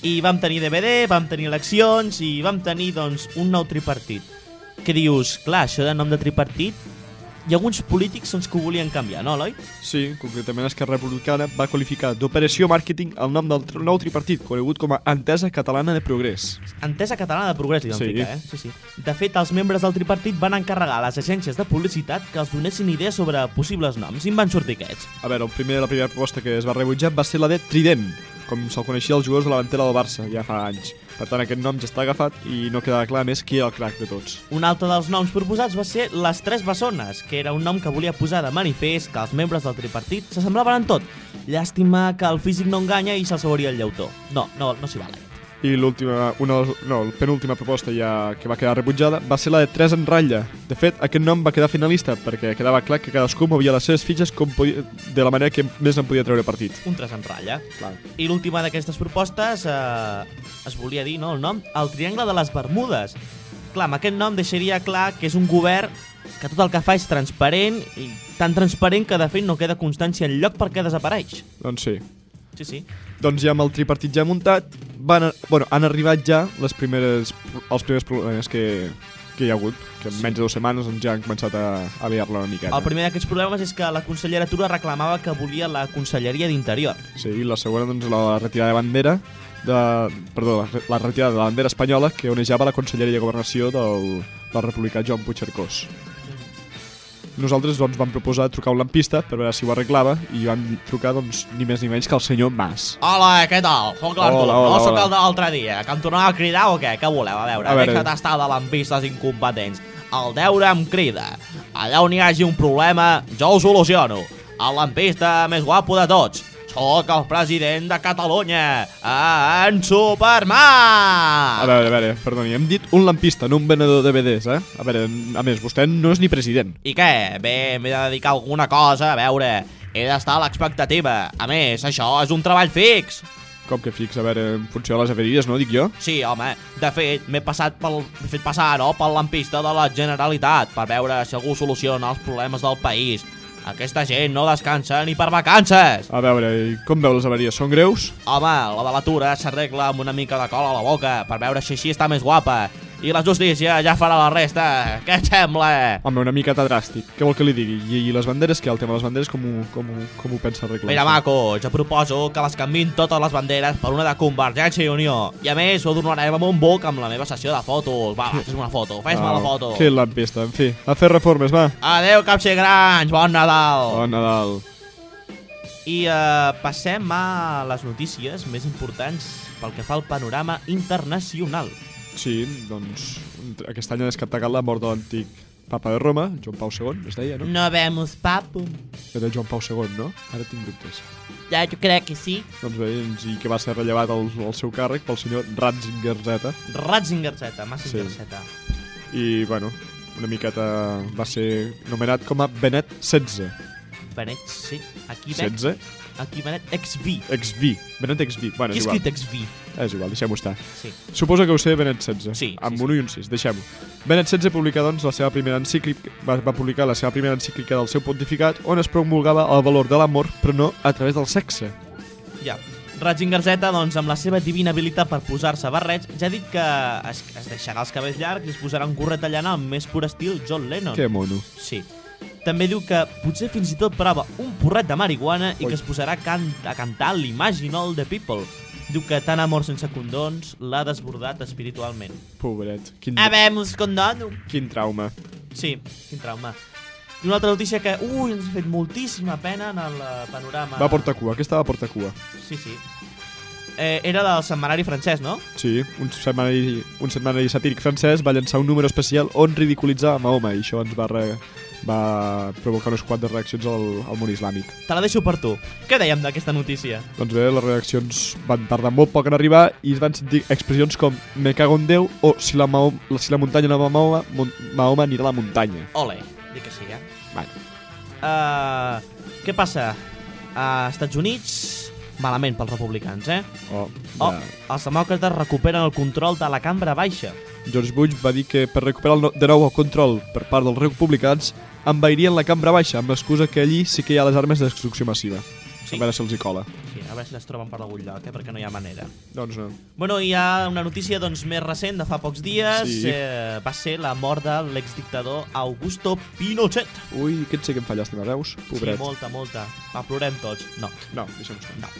I vam tenir D V D, vam tenir eleccions i vam tenir, doncs, un nou tripartit. Que dius, clar, això de nom de tripartit, hi ha alguns polítics doncs, que ho volien canviar, no, Eloi? Sí, concretament Esquerra Republicana va qualificar d'operació màrqueting el nom del tr- nou tripartit, conegut com a Entesa Catalana de Progrés. Entesa Catalana de Progrés, li vam Sí. ficar, eh? Sí, sí. De fet, els membres del tripartit van encarregar a les agències de publicitat que els donessin idees sobre possibles noms i en van sortir aquests. A veure, el primer, la primera proposta que es va rebutjar va ser la de Trident, com se'l coneixia als jugadors de la davantera del Barça, ja fa anys. Per tant, aquest nom ja està agafat i no quedava clar més qui era el crac de tots. Un altre dels noms proposats va ser Les Tres Bessones, que era un nom que volia posar de manifest que els membres del tripartit s'assemblaven en tot. Llàstima que el físic no enganya i se'ls hauria el lleutó. No, no, no s'hi val. I l'última, una, no, la penúltima proposta ja que va quedar rebutjada va ser la de Tres en ratlla. De fet, aquest nom va quedar finalista perquè quedava clar que cadascú movia les seves fitxes com podia, de la manera que més en podia treure partit. Un tres en ratlla. Clar. I l'última d'aquestes propostes eh, es volia dir, no, el nom, el Triangle de les Bermudes. Clar, amb aquest nom deixaria clar que és un govern que tot el que fa és transparent i tan transparent que de fet no queda constància enlloc perquè desapareix. Doncs sí. Sí, sí. Doncs ja amb el tripartit ja muntat, van, bueno, han arribat ja les primeres, els primers problemes que, que hi ha hagut, que en menys de dues setmanes doncs ja han començat a, a liar-la una miqueta. El primer d'aquests problemes és que la conselleria Tura reclamava que volia la Conselleria d'Interior. Sí, i la segona, doncs, la retirada de bandera, de, perdó, la, la retirada de la bandera espanyola que onejava la Conselleria de Governació del, del republicà Joan Puigcercós. Nosaltres doncs, vam proposar trucar un lampista per veure si ho arreglava i vam trucar doncs, ni més ni menys que el senyor Mas. Hola, què tal? Soc l'Artur, Hola, hola, no sóc hola. el de l'altre dia, que em tornava a cridar o què? Què voleu? A veure, A veure. deixa't estar de lampistes incompetents. El deure em crida. Allà on hi hagi un problema, jo ho soluciono. El lampista més guapo de tots. Sóc el president de Catalunya, en Superman! A veure, a veure, perdoni, hem dit un lampista, no un venedor de D V Ds, eh? A veure, a més, vostè no és ni president. I què? Bé, m'he de dedicar a alguna cosa, a veure, he d'estar a l'expectativa. A més, això és un treball fix. Com que fix, a veure, en funció de les averies, no, dic jo? Sí, home, de fet, m'he passat pel, m'he fet passar, no, pel lampista de la Generalitat per veure si algú soluciona els problemes del país. Aquesta gent no descansa ni per vacances. A veure, i com veu les avaries? Són greus? Home, la de l'atura s'arregla amb una mica de cola a la boca per veure si així està més guapa. I la justícia ja farà la resta. Què et sembla? Home, una miqueta dràstic. Què vol que li digui? I, i les banderes, què? El tema de les banderes, com ho, com ho, com ho pensa arreglar? Mira, maco, jo proposo que les canviïn totes les banderes per una de Convergència i Unió. I a més, ho donarem amb un buc amb la meva sessió de fotos. Va, fes una foto, fes-me la foto. Que lampista, en fi. A fer reformes, va. Adéu, capser grans, bon Nadal. Bon Nadal. I uh, passem a les notícies més importants pel que fa al panorama internacional. Sí, doncs, aquest any ha destacat la mort de l'antic papa de Roma, Joan Pau segon, es deia, no? No vemos papo. Era Joan Pau segon, no? Ara tinc dubtes. Ja, jo crec que sí. Doncs bé, i que va ser rellevat al, al seu càrrec pel senyor Ratzinger Z. Ratzinger Z, Massinger Sí. Z. I, bueno, una miqueta va ser nomenat com a Benet setze. Benet, sí. Aquí veig. setze? Aquí Benet X V. X V. Benet X V. Bueno, Qui és ha igual. escrit X V? És igual, deixem-ho estar. Sí. Suposo que ho sé Benet setze. Sí, Amb sí, un sí. i un sis, deixem-ho. Benet setze publica, doncs, la seva primera encíclica, va, va publicar la seva primera encíclica del seu pontificat on es promulgava el valor de l'amor, però no a través del sexe. Ja. Ratzinger Z, doncs, amb la seva divina habilitat per posar-se barrets, ja ha dit que es, es deixarà els cabells llargs i es posarà un gorret de llana al més pur estil John Lennon. Que mono. Sí. També diu que potser fins i tot prova un porret de marihuana i Ui. que es posarà a, can a cantar l'Imagine All the People. Diu que tant amor sense condons l'ha desbordat espiritualment. Pobret. Quin, Habemos condón. quin trauma. Sí, quin trauma. I una altra notícia que, ui, ens ha fet moltíssima pena en el eh, panorama... Va portar cua, aquesta va portar cua. Sí, sí. Eh, era del setmanari francès, no? Sí, un setmanari, un setmanari satíric francès va llançar un número especial on ridiculitzar Mahoma i això ens va, re, va provocar unes quantes reaccions al, al món islàmic. Te la deixo per tu. Què dèiem d'aquesta notícia? Doncs bé, les reaccions van tardar molt poc en arribar i es van sentir expressions com me cago en Déu o si la, Mahoma, si la muntanya no va a Mahoma, Mahoma anirà a la muntanya. Ole, dic que sí, eh? Vale. Uh, què passa? A Estats Units, malament pels republicans, eh? Oh, Oh, ja. els demòcrates recuperen el control de la cambra baixa. George Bush va dir que per recuperar el no, de nou el control per part dels republicans envairien la cambra baixa amb l'excusa que allí sí que hi ha les armes de destrucció massiva. Sí. A veure si els hi cola. Sí, a a veure si les troben per algun lloc, eh? Perquè no hi ha manera. Doncs no. Bueno, hi ha una notícia doncs, més recent, de fa pocs dies. Sí. Eh, va ser la mort de l'exdictador Augusto Pinochet. Ui, aquest sí que em fa llàstima, veus? Pobret. Sí, molta, molta. Va, plorem tots. No. No, deixa'm estar. No.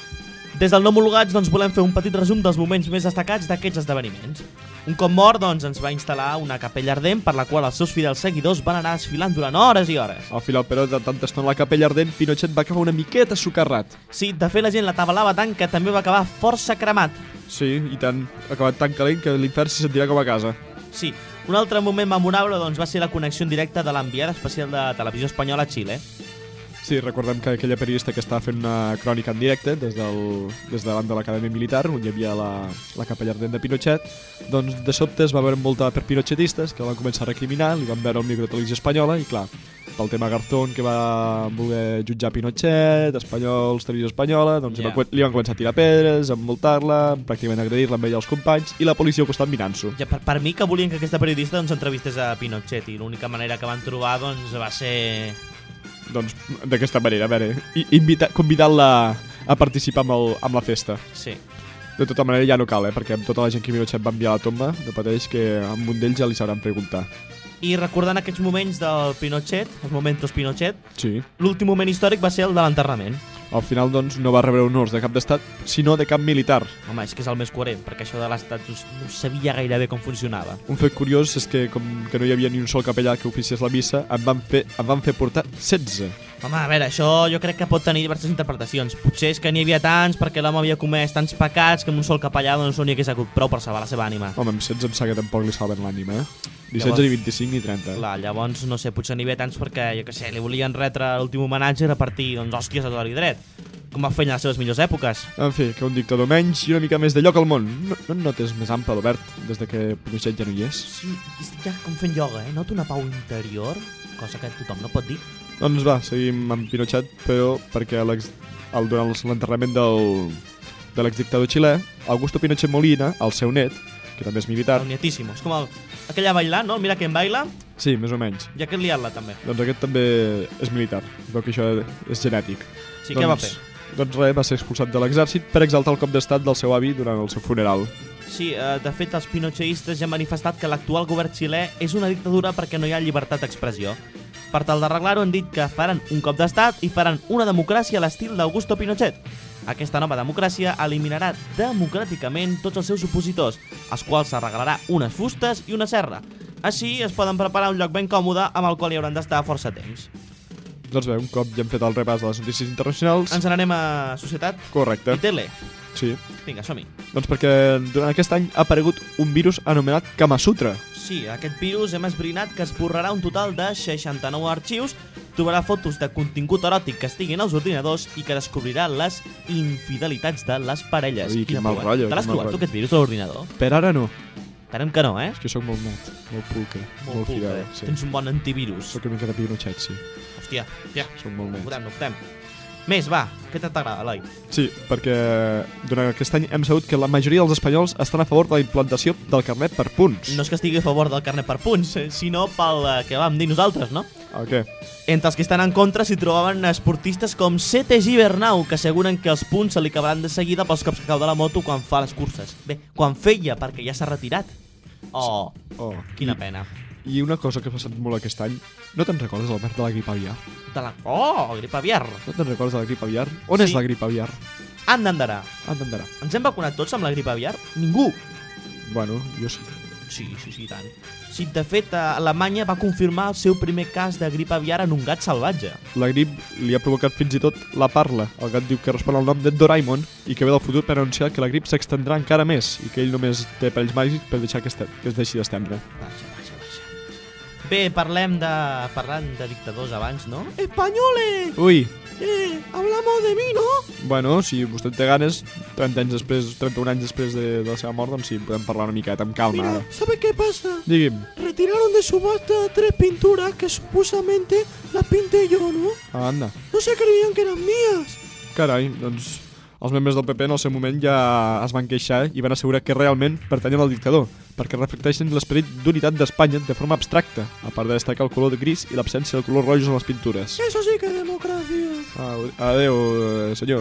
Des del No Homologats doncs, volem fer un petit resum dels moments més destacats d'aquests esdeveniments. Un cop mort doncs, ens va instal·lar una capella ardent per la qual els seus fidels seguidors van anar desfilant durant hores i hores. Al final, però, de tanta estona a la capella ardent, Pinochet va acabar una miqueta socarrat. Sí, de fet la gent l'atabalava tant que també va acabar força cremat. Sí, i tant. Ha acabat tan calent que l'infern s'hi sentirà com a casa. Sí, un altre moment memorable doncs, va ser la connexió en directe de l'enviada especial de Televisió Espanyola a Xile. Sí, recordem que aquella periodista que estava fent una crònica en directe des, del, des davant de l'Acadèmia Militar, on hi havia la, la capella ardent de Pinochet, doncs de sobte es va veure envoltada per pinochetistes que van començar a recriminar, li van veure el micro de Televisió Espanyola i clar, pel tema Garzón que va voler jutjar Pinochet, espanyols, Televisió Espanyola, doncs Yeah. li van començar a tirar pedres, a envoltar-la, pràcticament agredir-la amb ella als companys i la policia al costat mirant-s'ho. Ja, per, per mi que volien que aquesta periodista doncs, entrevistés a Pinochet i l'única manera que van trobar doncs, va ser... Doncs d'aquesta manera, a veure, invita, convidant-la a participar amb, el, amb la festa. Sí. De tota manera ja no cal, eh? Perquè amb tota la gent que Pinochet va enviar a la tomba, no pateix que amb un d'ells ja li sabran preguntar. I recordant aquests moments del Pinochet, els momentos Pinochet, Sí. l'últim moment històric va ser el de l'enterrament. Al final, doncs, no va rebre honors de cap d'estat, sinó de cap militar. Home, és que és el més coherent, perquè això de l'estat doncs, no sabia gaire bé com funcionava. Un fet curiós és que, com que no hi havia ni un sol capellà que oficiés la missa, em van fer, em van fer portar setze. Home, a veure, això jo crec que pot tenir diverses interpretacions. Potser és que n'hi havia tants perquè l'home havia comès tants pecats que amb un sol capellà doncs, no n'hi hagués hagut prou per salvar la seva ànima. Home, amb setze em sap que tampoc li salven l'ànima, eh? Ni Llavors- setze, ni vint-i-cinc, ni trenta. Clar, llavors, no sé, potser n'hi havia tants perquè, jo què sé, li volien retre l'últim homenatge i repartir, doncs, hòsties a tot i dret. Com va fer en les seves millors èpoques. En fi, que un dictador menys i una mica més de lloc al món. No, no et notes més ample, Albert, des de que Pinochet ja no hi és? Sí, estic ja com fent ioga, eh? Noto una pau interior, cosa que tothom no pot dir. Doncs va, seguim amb Pinochet, però perquè l'ex, el, durant l'enterrament del, de l'exdictador xilè, Augusto Pinochet Molina, el seu net, que també és militar... El nietíssimo. És com el, aquella bailant, no? Mira que en baila, Sí, més o menys. ja que liat-la també. Doncs aquest també és militar. Veu que això és genètic. Sí, doncs, què va fer? Doncs res, va ser expulsat de l'exèrcit per exaltar el cop d'estat del seu avi durant el seu funeral. Sí, eh, de fet, els pinocheistes ja han manifestat que l'actual govern xilè és una dictadura perquè no hi ha llibertat d'expressió. Per tal d'arreglar-ho, han dit que faran un cop d'estat i faran una democràcia a l'estil d'Augusto Pinochet. Aquesta nova democràcia eliminarà democràticament tots els seus opositors, als quals se regalarà unes fustes i una serra. Així es poden preparar un lloc ben còmode amb el qual hi hauran d'estar força temps. Doncs bé, un cop ja hem fet el repàs de les notícies internacionals... Ens n'anem a Societat Correcte. i Tele. Sí. Vinga, som-hi. Doncs perquè durant aquest any ha aparegut un virus anomenat Kamasutra. Sí, aquest virus hem esbrinat que esborrarà un total de seixanta-nou arxius, trobarà fotos de contingut eròtic que estiguin als ordinadors i que descobrirà les infidelitats de les parelles. Ui, quin Quina mal por, eh? rotllo, Te l'has quin mal trobat, tu, rotllo. aquest virus, a l'ordinador? Per ara no. Esperem que no, eh? És que sóc molt net, molt pulcre, molt, molt pulcre. fidel. Sí. Tens un bon antivirus. Sóc una mica de Pinochet, sí. Hòstia, hòstia. Sóc molt No net. fotem, no fotem. Més, va, què t'agrada, Eloi? Sí, perquè durant aquest any hem sabut que la majoria dels espanyols estan a favor de la implantació del carnet per punts. No és que estigui a favor del carnet per punts, eh, sinó pel eh, que vam dir nosaltres, no? El què? Entre els que estan en contra s'hi trobaven esportistes com Sete Gibernau, que asseguren que els punts se li acabaran de seguida pels cops que cau de la moto quan fa les curses. Bé, quan feia, perquè ja s'ha retirat. Oh, Oh, quina I, pena. I una cosa que ha passat molt aquest any, no te'n recordes, Albert, de la grip aviar? De la... Oh, grip aviar. No te'n recordes de la grip aviar? On Sí. és la grip aviar? Han d'andarà. Entenderà. Ens hem vacunat tots amb la grip aviar? Ningú. Bueno, jo sí. Sí, sí, sí, i tant. Sí, de fet, eh, Alemanya va confirmar el seu primer cas de grip aviar en un gat salvatge. La grip li ha provocat fins i tot la parla. El gat diu que respon al nom de Doraemon i que ve del futur per anunciar que la grip s'extendrà encara més i que ell només té parells màgics per deixar que, este, que es deixi d'estendre. Vaja, vaja, vaja. Bé, parlem de... parlant de dictadors abans, no? Españoles! Ui! Eh, hablamos de mí, ¿no? Bueno, si vostè té ganes, trenta anys després, trenta-un anys després de, de la seva mort, doncs sí, podem parlar una miqueta, amb calma ara. ¿sabe qué pasa? Digui'm. Retiraron de subasta tres pinturas que supuestamente las pinté yo, ¿no? Ah, anda. No se creían que eran mías. Carai, doncs els membres del P P en el seu moment ja es van queixar i van assegurar que realment pertanyen al dictador, perquè reflecteixen l'esperit d'unitat d'Espanya de forma abstracta, a part de destacar el color de gris i l'absència de colors rojos en les pintures. Eso sí que es democracia. Ah, adeu, eh, senyor.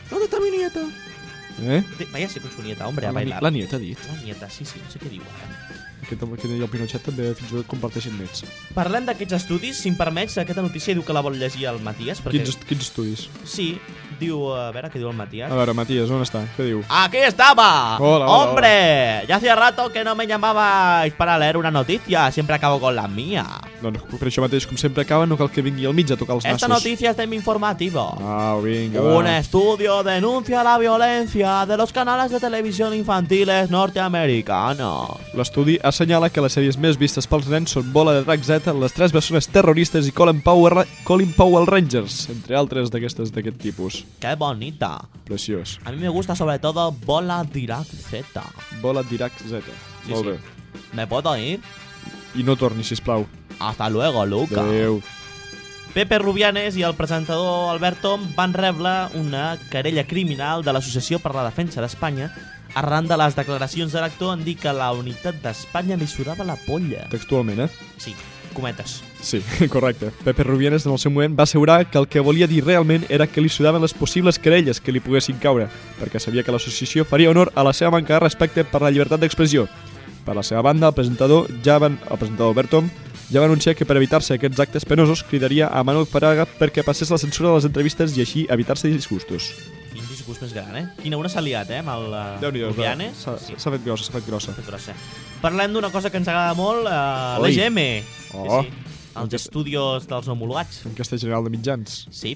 ¿Dónde está mi nieta? Eh? Vaya ser con su nieta, hombre, a La, bailar. la nieta, ha dit. La nieta, sí, sí, no sé què diu ara. Aquest, aquest i el Pinochet també fins i tot comparteixen nets. Parlem d'aquests estudis, si em permets, aquesta notícia diu que la vol llegir el Matías. Perquè... Quins, quins estudis? Sí, diu, a veure, què diu el Matías. A veure, Matías, on està? Què diu? ¡Aquí estaba! Hola, hola, ¡Hombre! Ya hacía rato que no me llamabais para leer una noticia. Siempre acabo con la mía. Doncs per això mateix, com sempre acaba, no cal que vingui al mig a tocar els Esta nassos. noticia es de mi informativo. Ah, vinga, Un va. estudio denuncia la violencia de los canales de televisión infantiles norteamericanos. L'estudi assenyala que les sèries més vistes pels nens són Bola de Drac Z, Les Tres Bessones Terroristes i Colin Powell, Colin Powell Rangers, entre altres d'aquestes d'aquest tipus. ¡Qué bonita! Preciós. A mí me gusta sobre todo Bola Dirac Z. Bola Dirac Z. Sí, Molt sí. bé. ¿Me puedo ir? I no torni, sisplau. Hasta luego, Luca. Adéu. Pepe Rubianes i el presentador Albert Tom van rebre una querella criminal de l'Associació per la Defensa d'Espanya arran de les declaracions de l'actor en dir que la unitat d'Espanya li sudava la polla. Textualment, eh? Sí, cometes. Sí, correcte. Pepe Rubianes, en el seu moment, va assegurar que el que volia dir realment era que li sudaven les possibles querelles que li poguessin caure, perquè sabia que l'associació faria honor a la seva manca de respecte per la llibertat d'expressió. Per la seva banda, el presentador, ja van, el presentador Albert Tom ja va anunciar que per evitar-se aquests actes penosos cridaria a Manuel Fraga perquè passés la censura de les entrevistes i així evitar-se disgustos. Quin disgust més gran, eh? Quina una s'ha liat, eh, amb el uh, Déu-n'hi-do, Rubianes. s'ha Sí, s'ha fet grossa, s'ha fet grossa. s'ha fet grossa. Parlem d'una cosa que ens agrada molt, uh, Oi. l'E G M. Oh. Sí, sí. Els estudios dels no homologats. Enquesta General de Mitjans. Sí.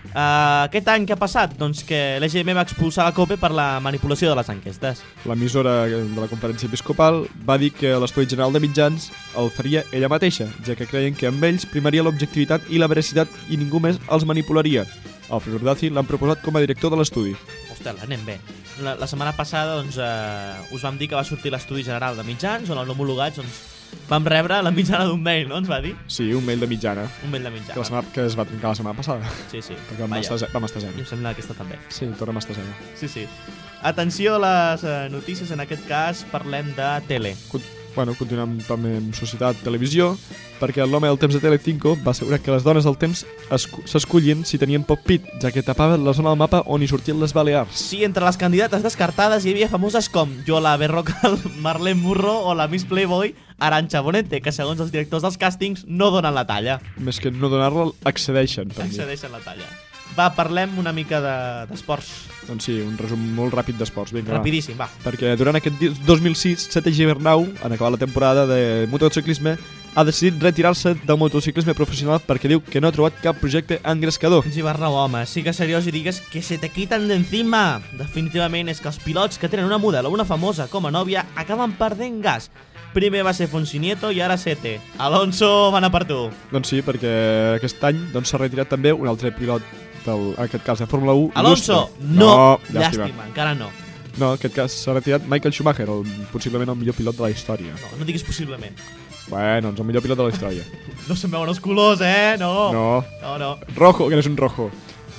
Uh, aquest any què ha passat? Doncs que l'E G M va expulsar la COPE per la manipulació de les enquestes. L'emissora de la Conferència Episcopal va dir que l'Estudi General de Mitjans el faria ella mateixa, ja que creien que amb ells primaria l'objectivitat i la veracitat i ningú més els manipularia. Alfred Urdaci l'han proposat com a director de l'estudi. Hòstia, l'anem bé. La, la setmana passada doncs, eh, us vam dir que va sortir l'Estudi General de Mitjans, on els no homologats doncs, vam rebre la mitjana d'un mail, no? Ens va dir? Sí, un mail de mitjana, Un mail de que, la mitjana. setmana, que es va trencar la setmana passada, Sí, sí. perquè vam Vaja. estar, vam estar I zero. em sembla que aquesta també. Sí, tornem a estar zero. Sí, sí. Atenció a les eh, notícies, en aquest cas parlem de tele. Con bueno, continuem també amb Societat Televisió, perquè l'home del temps de Telecinco va assegurar que les dones del temps s'escollien si tenien poc pit, ja que tapaven la zona del mapa on hi sortien les Balears. Sí, entre les candidates descartades hi havia famoses com Yola Berrocal, Marlene Burro o la Miss Playboy Arantxa Bonente, que segons els directors dels càstings no donen la talla. Més que no donar-la, accedeixen, per mi. Accedeixen la talla. Va, parlem una mica d'esports. De, Doncs sí, un resum molt ràpid d'esports. Vinga, va. Rapidíssim, va. Perquè durant aquest dos mil sis, Sete Gibernau, en acabar la temporada de motociclisme, ha decidit retirar-se del motociclisme professional perquè diu que no ha trobat cap projecte engrescador. Gibernau, home, sí que seriós i digues que se te quitan d'encima. Definitivament és que els pilots que tenen una model o una famosa com a nòvia acaben perdent gas. Primer va ser Fonsinieto i ara Sete. Alonso, va anar per tu. Doncs sí, perquè aquest any doncs, s'ha retirat també un altre pilot, del, en aquest cas de Fórmula u. Alonso, il·lustre. no, llàstima. llàstima, encara no. No, en aquest cas s'ha retirat Michael Schumacher, el, possiblement el millor pilot de la història. No, no diguis possiblement. Bueno, doncs el millor pilot de la història. No se'n veuen els colors, eh? No. No. No, no. Rojo, que no és un rojo.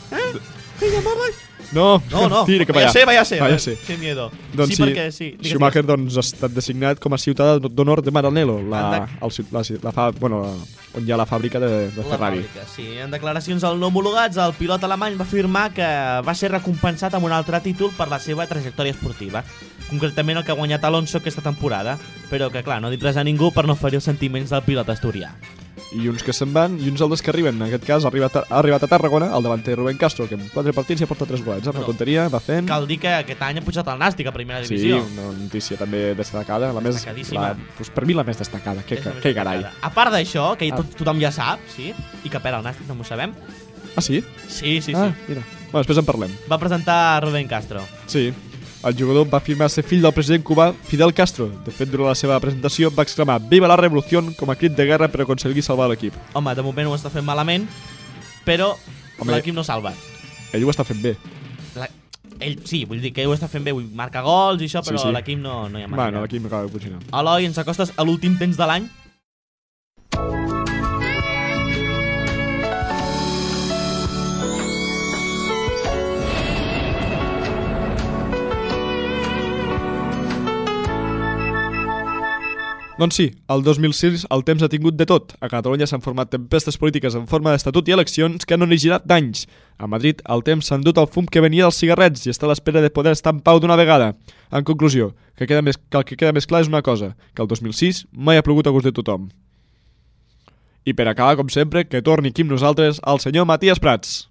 ¿Te llamabas? No, No, no. tira cap vaya allà. ser, vaya ser. Vaya ser. Qué miedo. Doncs sí, sí, perquè sí. Digues, Schumacher doncs, ha estat designat com a ciutadà d'honor de Maranello, la, Anda. el, ciut- la, la, fa, bueno, on hi ha la fàbrica de, de La Ferrari. fàbrica, sí. En declaracions al no homologats, el pilot alemany va afirmar que va ser recompensat amb un altre títol per la seva trajectòria esportiva. Concretament el que ha guanyat Alonso aquesta temporada, però que, clar, no ha dit res a ningú per no ferir els sentiments del pilot asturià. I uns que se'n van i uns altres que arriben. En aquest cas ha arribat a, ha arribat a Tarragona el davanter Rubén Castro, que en quatre partits ja porta tres golets. Amb Bueno, la tonteria va fent... Cal dir que aquest any ha pujat el Nàstic a primera Sí, divisió. una notícia també destacada. La més, Destacadíssima. la, doncs per mi la més destacada. Que, És la que, més que carai. destacada. A part d'això, que Ah. tot, tothom ja sap, sí, i que perd el Nàstic, no m'ho sabem. Ah, sí? Sí, sí, Ah, sí. mira. Bueno, després en parlem. Va presentar Rubén Castro. Sí. El jugador va afirmar ser fill del president cubà Fidel Castro. De fet, durant la seva presentació va exclamar «Viva la revolució» com a crit de guerra per aconseguir salvar l'equip. Home, de moment ho està fent malament, però Home, l'equip no salva. Ell ho està fent bé. La... Ell, sí, vull dir que ell ho està fent bé, vull marcar gols i això, però Sí, sí. l'equip no, no hi ha manera. Bueno, l'equip no acaba de funcionar. Eloi, ens acostes a l'últim temps de l'any? Doncs sí, el dos mil sis el temps ha tingut de tot. A Catalunya s'han format tempestes polítiques en forma d'estatut i eleccions que han originat danys. A Madrid, el temps s'ha endut el fum que venia dels cigarrets i està a l'espera de poder estar en pau d'una vegada. En conclusió, que, queda més, que el que queda més clar és una cosa, que el dos mil sis mai ha plogut a gust de tothom. I per acabar, com sempre, que torni aquí amb nosaltres el senyor Matías Prats.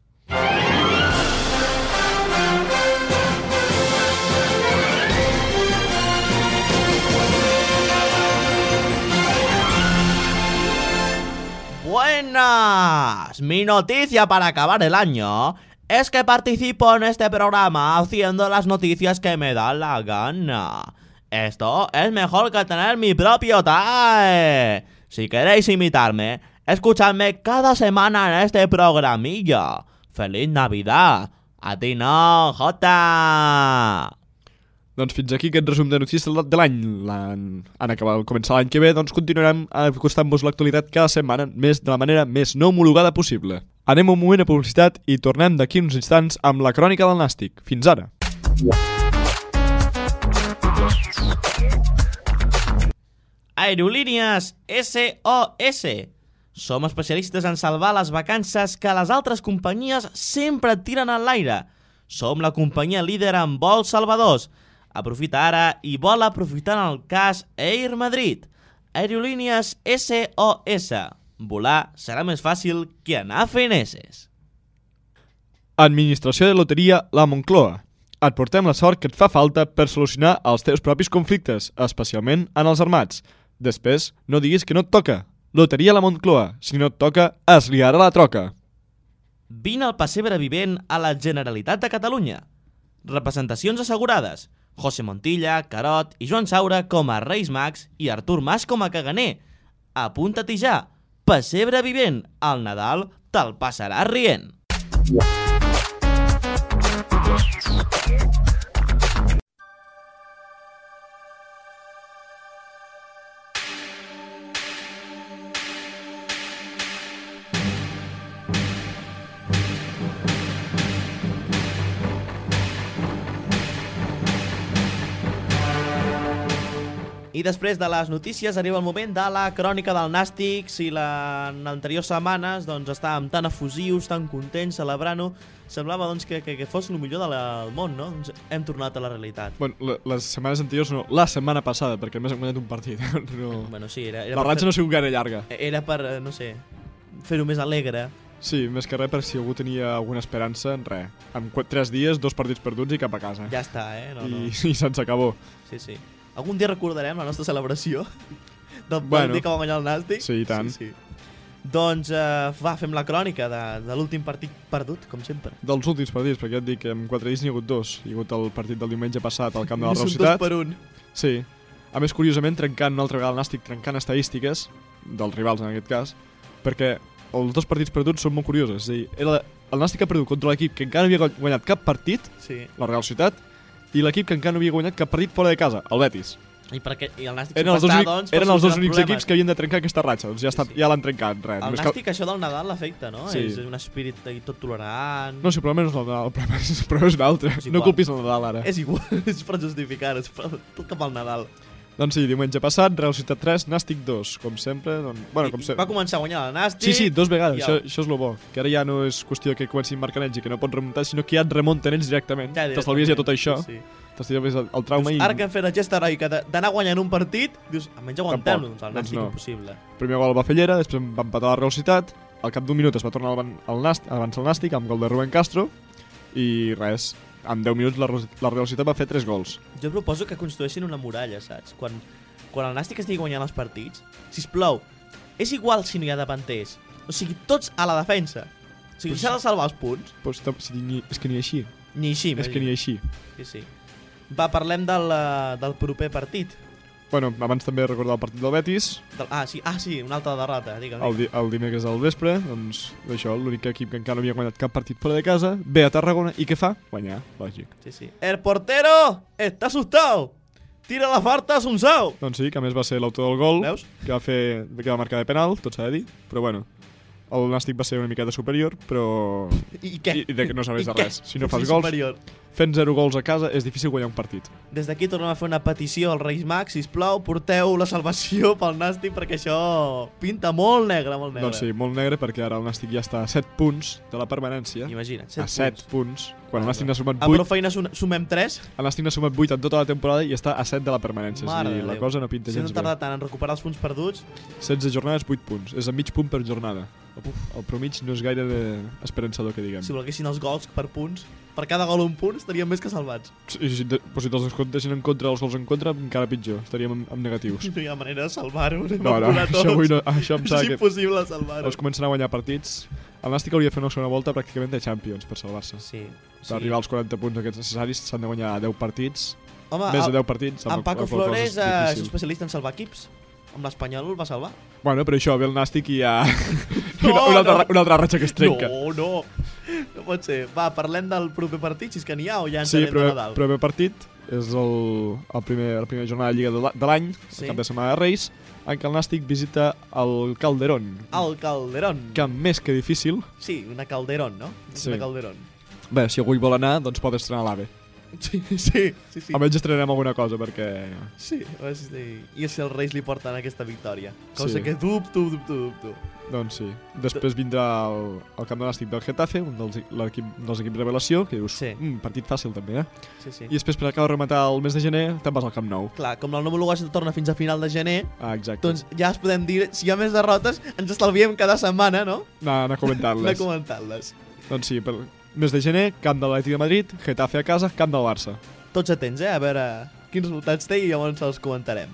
Buenas, mi noticia para acabar el año es que participo en este programa haciendo las noticias que me da la gana. Esto es mejor que tener mi propio T A E. Si queréis imitarme, escuchadme cada semana en este programilla. ¡Feliz Navidad! A ti no, Jota! Doncs fins aquí aquest resum de notícies de l'any. En acabar el començar l'any que ve, doncs continuarem acostant-vos l'actualitat cada setmana més de la manera més no homologada possible. Anem un moment a publicitat i tornem d'aquí uns instants amb la crònica del Nàstic. Fins ara! Aerolínees S O S. Som especialistes en salvar les vacances que les altres companyies sempre tiren en l'aire. Som la companyia líder en vols salvadors. Aprofita ara i vola aprofitant el cas Air Madrid. Aerolínees S O S. Volar serà més fàcil que anar fent esses. Administració de loteria La Moncloa. Et portem la sort que et fa falta per solucionar els teus propis conflictes, especialment en els armats. Després, no diguis que no et toca. Loteria La Moncloa. Si no et toca, es liarà la troca. Vine al pessebre vivent a la Generalitat de Catalunya. Representacions assegurades. José Montilla, Carot i Joan Saura com a Reis Mags i Artur Mas com a caganer. Apunta-t'hi ja. Pessebre vivent. Al Nadal te'l passaràs rient. I després de les notícies arriba el moment de la crònica del Nàstic. Si la... en anteriors setmanes doncs, estàvem tan efusius, tan contents, celebrant-ho, semblava doncs, que, que, que fos el millor del món, no? Doncs hem tornat a la realitat. Bueno, la, les setmanes anteriors no, la setmana passada, perquè només hem guanyat un partit. No... Bueno, sí, era, era la ratxa fer... no ha sigut gaire llarga. Era per, no sé, fer-ho més alegre. Sí, més que res per si algú tenia alguna esperança, en res. En tres dies, dos partits perduts i cap a casa. Ja està, eh? No, I, no. I se'ns acabó. Sí, sí. Algun dia recordarem la nostra celebració del bueno, partit que va guanyar el Nàstic. Sí, i tant. Sí, sí. Doncs uh, va, fem la crònica de, de l'últim partit perdut, com sempre. Dels últims partits, perquè ja et dic que en quatre dies n'hi ha hagut dos. Hi ha hagut el partit del diumenge passat al camp de la Real Societat. Dos per un. Sí. A més, curiosament, trencant una altra vegada el Nàstic, trencant estadístiques, dels rivals en aquest cas, perquè els dos partits perduts són molt curiosos. És a dir, era el Nàstic ha perdut contra l'equip que encara no havia guanyat cap partit, sí. La Real Societat, i l'equip que encara no havia guanyat cap partit fora de casa, el Betis. I, perquè, i el Nàstic eren els dos, estar, únic, doncs, eren els dos únics problemes. equips que havien de trencar aquesta ratxa, doncs ja, està, sí, sí. ja l'han trencat. Res. El Nàstic, que... això del Nadal l'afecta, no? Sí. És un espírit tot tolerant... No, si el problema no és el Nadal, el problema és, el problema és un altre. És no culpis el Nadal, ara. És igual, és per justificar, és per, tot cap al Nadal. Doncs sí, diumenge passat, Real Societat tres, Nàstic dos, com sempre. Doncs, bueno, com sempre. Va començar a guanyar el Nàstic... Sí, sí, dos vegades, el... això, això és el bo. Que ara ja no és qüestió que comencin marcant ells i que no pot remuntar, sinó que ja et remunten ells directament. Ja, t'estalvies ja tot això. Sí, sí. T'estalvies el, el trauma dius, i... Ara que hem fet la gesta heroica d'anar guanyant un partit, dius, almenys aguantem-lo, doncs el Nàstic doncs no. Impossible. Primer gol va fer Llera, després va empatar la Real Societat, al cap d'un minut es va tornar al, al Nàstic, abans el Nàstic, amb gol de Rubén Castro, i res, en deu minuts la, la Real Societat va fer tres gols. Jo proposo que construeixin una muralla, saps? Quan, quan el Nàstic estigui guanyant els partits, sisplau, és igual si no hi ha davanters. O sigui, tots a la defensa. O sigui, s'ha de salvar els punts. Pues, si ni, és que ni així. Ni així, És que ni així. Sí, sí. Va, parlem del, del proper partit. Bueno, abans també recordar el partit del Betis. Del, ah, sí, ah, sí, una altra derrota, digue'm. El, di, el dimecres al vespre, doncs, això, l'únic equip que encara no havia guanyat cap partit fora de casa, ve a Tarragona, i què fa? Guanyar, lògic. Sí, sí. El portero està asustado. Tira la farta a Sunsau. Doncs sí, que a més va ser l'autor del gol. Veus? Que va fer, que va marcar de penal, tot s'ha de dir, però bueno. el Nàstic va ser una miqueta superior, però... I què? I de que no serveix I de què? res. Si no Sí, fas gols, superior. fent zero gols a casa és difícil guanyar un partit. Des d'aquí tornem a fer una petició als Reis Mags, sisplau, porteu la salvació pel Nàstic perquè això pinta molt negre, molt negre. Doncs sí, molt negre, perquè ara el Nàstic ja està a set punts de la permanència. Imagina't, a set set punts. Quan el Nàstic n'ha sumat A vuit, prou feina sum- sumem tres. el Nàstic n'ha sumat vuit en tota la temporada i està a set de la permanència. Mare és a de dir, la Déu. cosa no pinta Si no gens tarda bé. tant en recuperar els punts perduts. setze jornades, vuit punts. És a mig punt per jornada. El promig no és gaire de esperançador, que diguem. Si volguessin els gols per punts, per cada gol un punt, estaríem més que salvats. I si, de, però si te'ls descomptessin en contra els gols en contra, encara pitjor. Estaríem amb, amb negatius. No hi ha manera de salvar-ho. Anem No, a no, posar això tots. avui no- això em sembla És que- impossible salvar-ho. Els començaran a guanyar partits. El Nàstic hauria de fer una segona volta pràcticament de Champions per salvar-se. Sí. Per sí. arribar als quaranta punts aquests necessaris s'han de guanyar deu partits. Home, Més de el- deu partits. amb En la Paco qual cosa Flores és eh, és difícil. especialista en salvar equips. Amb l'Espanyol el va salvar. Bueno, però això ve el Nàstic i hi ha No, una, una, altra, no. una altra ratxa que es trenca. No, no. No pot ser. Va, parlem del proper partit, si és que n'hi ha, o ja ens Sí, anem però de Nadal. el primer partit és el, el primer, la primera jornada de Lliga de la- de l'any, Sí. el cap de setmana de Reis, en què el Nàstic visita el Calderón. El Calderón. Camp més que difícil. Sí, una Calderón, no? És Sí. una Calderón. Bé, si algú hi vol anar, doncs pot estrenar l'AVE. Sí, sí, sí. sí. Almenys estrenarem alguna cosa, perquè... Sí, a veure si... I si els Reis li porten aquesta victòria. Cosa Sí. que dubto, dubto, dubto. Doncs sí. Després vindrà el, el camp de Nàstic del Getafe, un dels, l'equip, dels equips revelació, que dius, Sí. mm, partit fàcil també, eh? Sí, sí. I després, per acabar de rematar el mes de gener, te'n vas al Camp Nou. Clar, com la homologació torna fins a final de gener, Ah, exacte. doncs ja es podem dir, si hi ha més derrotes, ens estalviem cada setmana, no? Anar, anar De comentant-les. comentar-les. Doncs sí, per mes de gener, camp de l'Atlètic de Madrid, Getafe a casa, camp del Barça. Tots atents, eh? A veure quins resultats té i llavors els comentarem.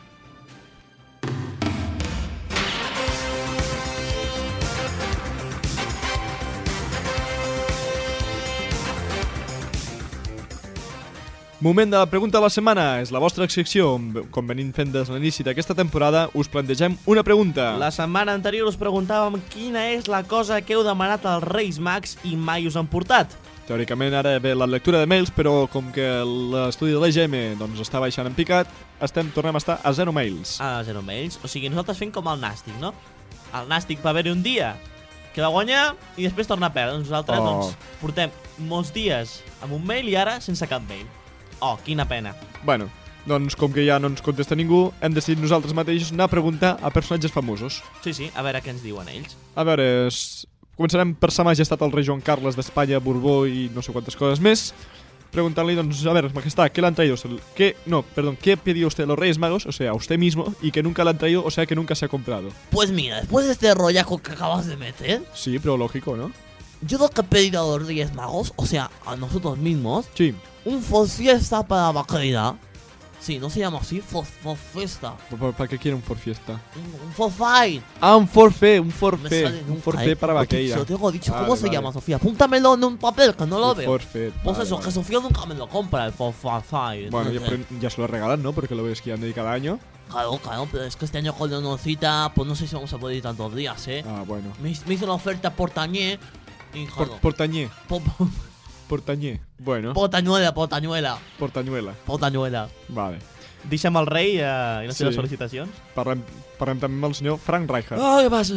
Moment de la pregunta de la setmana. És la vostra secció on, com venim fent des de l'inici d'aquesta temporada, us plantegem una pregunta. La setmana anterior us preguntàvem quina és la cosa que heu demanat als Reis Mags i mai us han portat. Teòricament ara ve la lectura de mails, però com que l'estudi de l'E G M doncs, està baixant en picat, estem tornem a estar a zero mails. A zero mails. O sigui, nosaltres fem com el Nàstic, no? El Nàstic va haver-hi un dia que va guanyar i després torna a perdre. Nosaltres Oh. doncs, portem molts dies amb un mail i ara sense cap mail. Oh, quina pena. Bueno, doncs com que ja no ens contesta ningú, hem decidit nosaltres mateixos anar a preguntar a personatges famosos. Sí, sí, a veure què ens diuen ells. A veure, es... començarem per Sa Majestat el rei Joan Carles d'Espanya, Borbó i no sé quantes coses més. Preguntarle, doncs, a ver, Majestad, ¿qué le han traído? ¿Qué, no, perdón, ¿qué pidió usted a los Reyes Magos? O sea, a usted mismo, y que nunca le han traído, o sea, que nunca se ha comprado. Pues mira, después de este rollaco que acabas de meter, Sí, pero lógico, ¿no? yo lo que he pedido a los Reyes Magos, o sea, a nosotros mismos, Sí. un Fos Fiesta para Bacalidad. Sí, no se llama así, Fos, Fos Fiesta. ¿Para qué quiere un For Fiesta? Un, un Fos Fight. Ah, un forfait, un Me forfait. sale Un nunca, forfait ¿eh? para Lo te- Vaqueira. Se lo tengo dicho, Vale, ¿cómo se vale. llama, Sofía? Apúntamelo en un papel, que no lo Un veo. forfait. Pues vale, eso, vale. que Sofía nunca me lo compra, el Fos Fight. Bueno, ya, Entonces, pero ya se lo regalan, ¿no? Porque lo ves que han dedicado cada año. Claro, claro, pero es que este año con Leonorcita, pues no sé si vamos a poder ir tantos días, ¿eh? Ah, bueno. Me, hizo- me hizo una oferta Portañé y Por, joder, portañé. po- po- Portañé. Bueno, Portañuela, Portañuela, portañuela. Portañuela. Vale. Deixa'm el rei eh, i les Sí. seves sol·licitacions. Parlem, parlem també amb el senyor Frank Rijkaard. Oh, ¿qué pasa?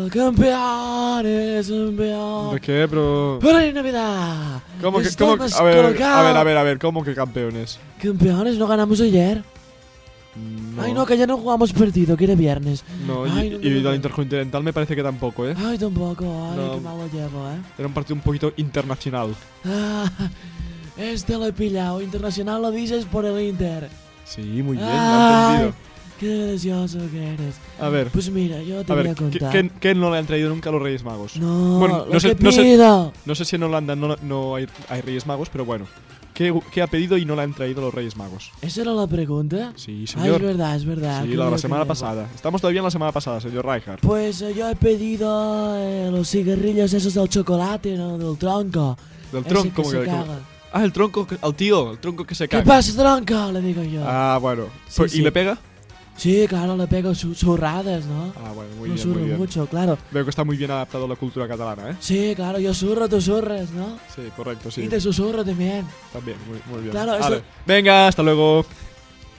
Campeones, campeones. ¿De qué, bro? ¡Feliz Navidad! ¿Cómo que, Estoy cómo que- más a ver, colocado. a ver, a ver, a ver, ¿cómo que campeones? Campeones, no ganamos ayer. No. Ay, no, que ya no jugamos partido, que era viernes. No, Ay, y, no, no, y no, de la no. Intercontinental me parece que tampoco, ¿eh? Ay, tampoco, ay, No. qué mal lo llevo, ¿eh? Era un partido un poquito internacional. Ah, este lo he pillado. Internacional lo dices por el Inter. Sí, muy bien, lo he Ay, entendido. qué gracioso que eres. A ver, Pues mira, yo te a voy ver, a ¿qué, contar. qué- qué no le han traído nunca a los Reyes Magos? No, Bueno, lo no sé- que no sé- pido. No sé si en Holanda no, no hay, hay Reyes Magos, pero bueno. ¿Qué, ¿Qué ha pedido y no le han traído los Reyes Magos? ¿Esa era la pregunta? Sí, Ay, señor. es verdad, es verdad. Sí, qué la de la lío semana que llevo. pasada. Estamos todavía en la semana pasada, señor Rijkaard. Pues eh, yo he pedido eh, los cigarrillos esos del chocolate, ¿no? Del tronco. Del Ese tronco, que ¿cómo se que- cómo? caga. Ah, el tronco, que- el tío, el tronco que se ¿Qué caga. pasa, tronco? Le digo yo. Ah, bueno. Sí, Pues, sí. ¿Y le pega? Sí, claro, le pego su zurradas, ¿no? Ah, bueno, muy Lo bien, surro muy bien. mucho, claro. Veo que está muy bien adaptado a la cultura catalana, ¿eh? Sí, claro, yo surro, tú surres, ¿no? Sí, correcto, sí. Y te susurro también. También, muy, muy bien. Claro, Vale. eso- Venga, hasta luego.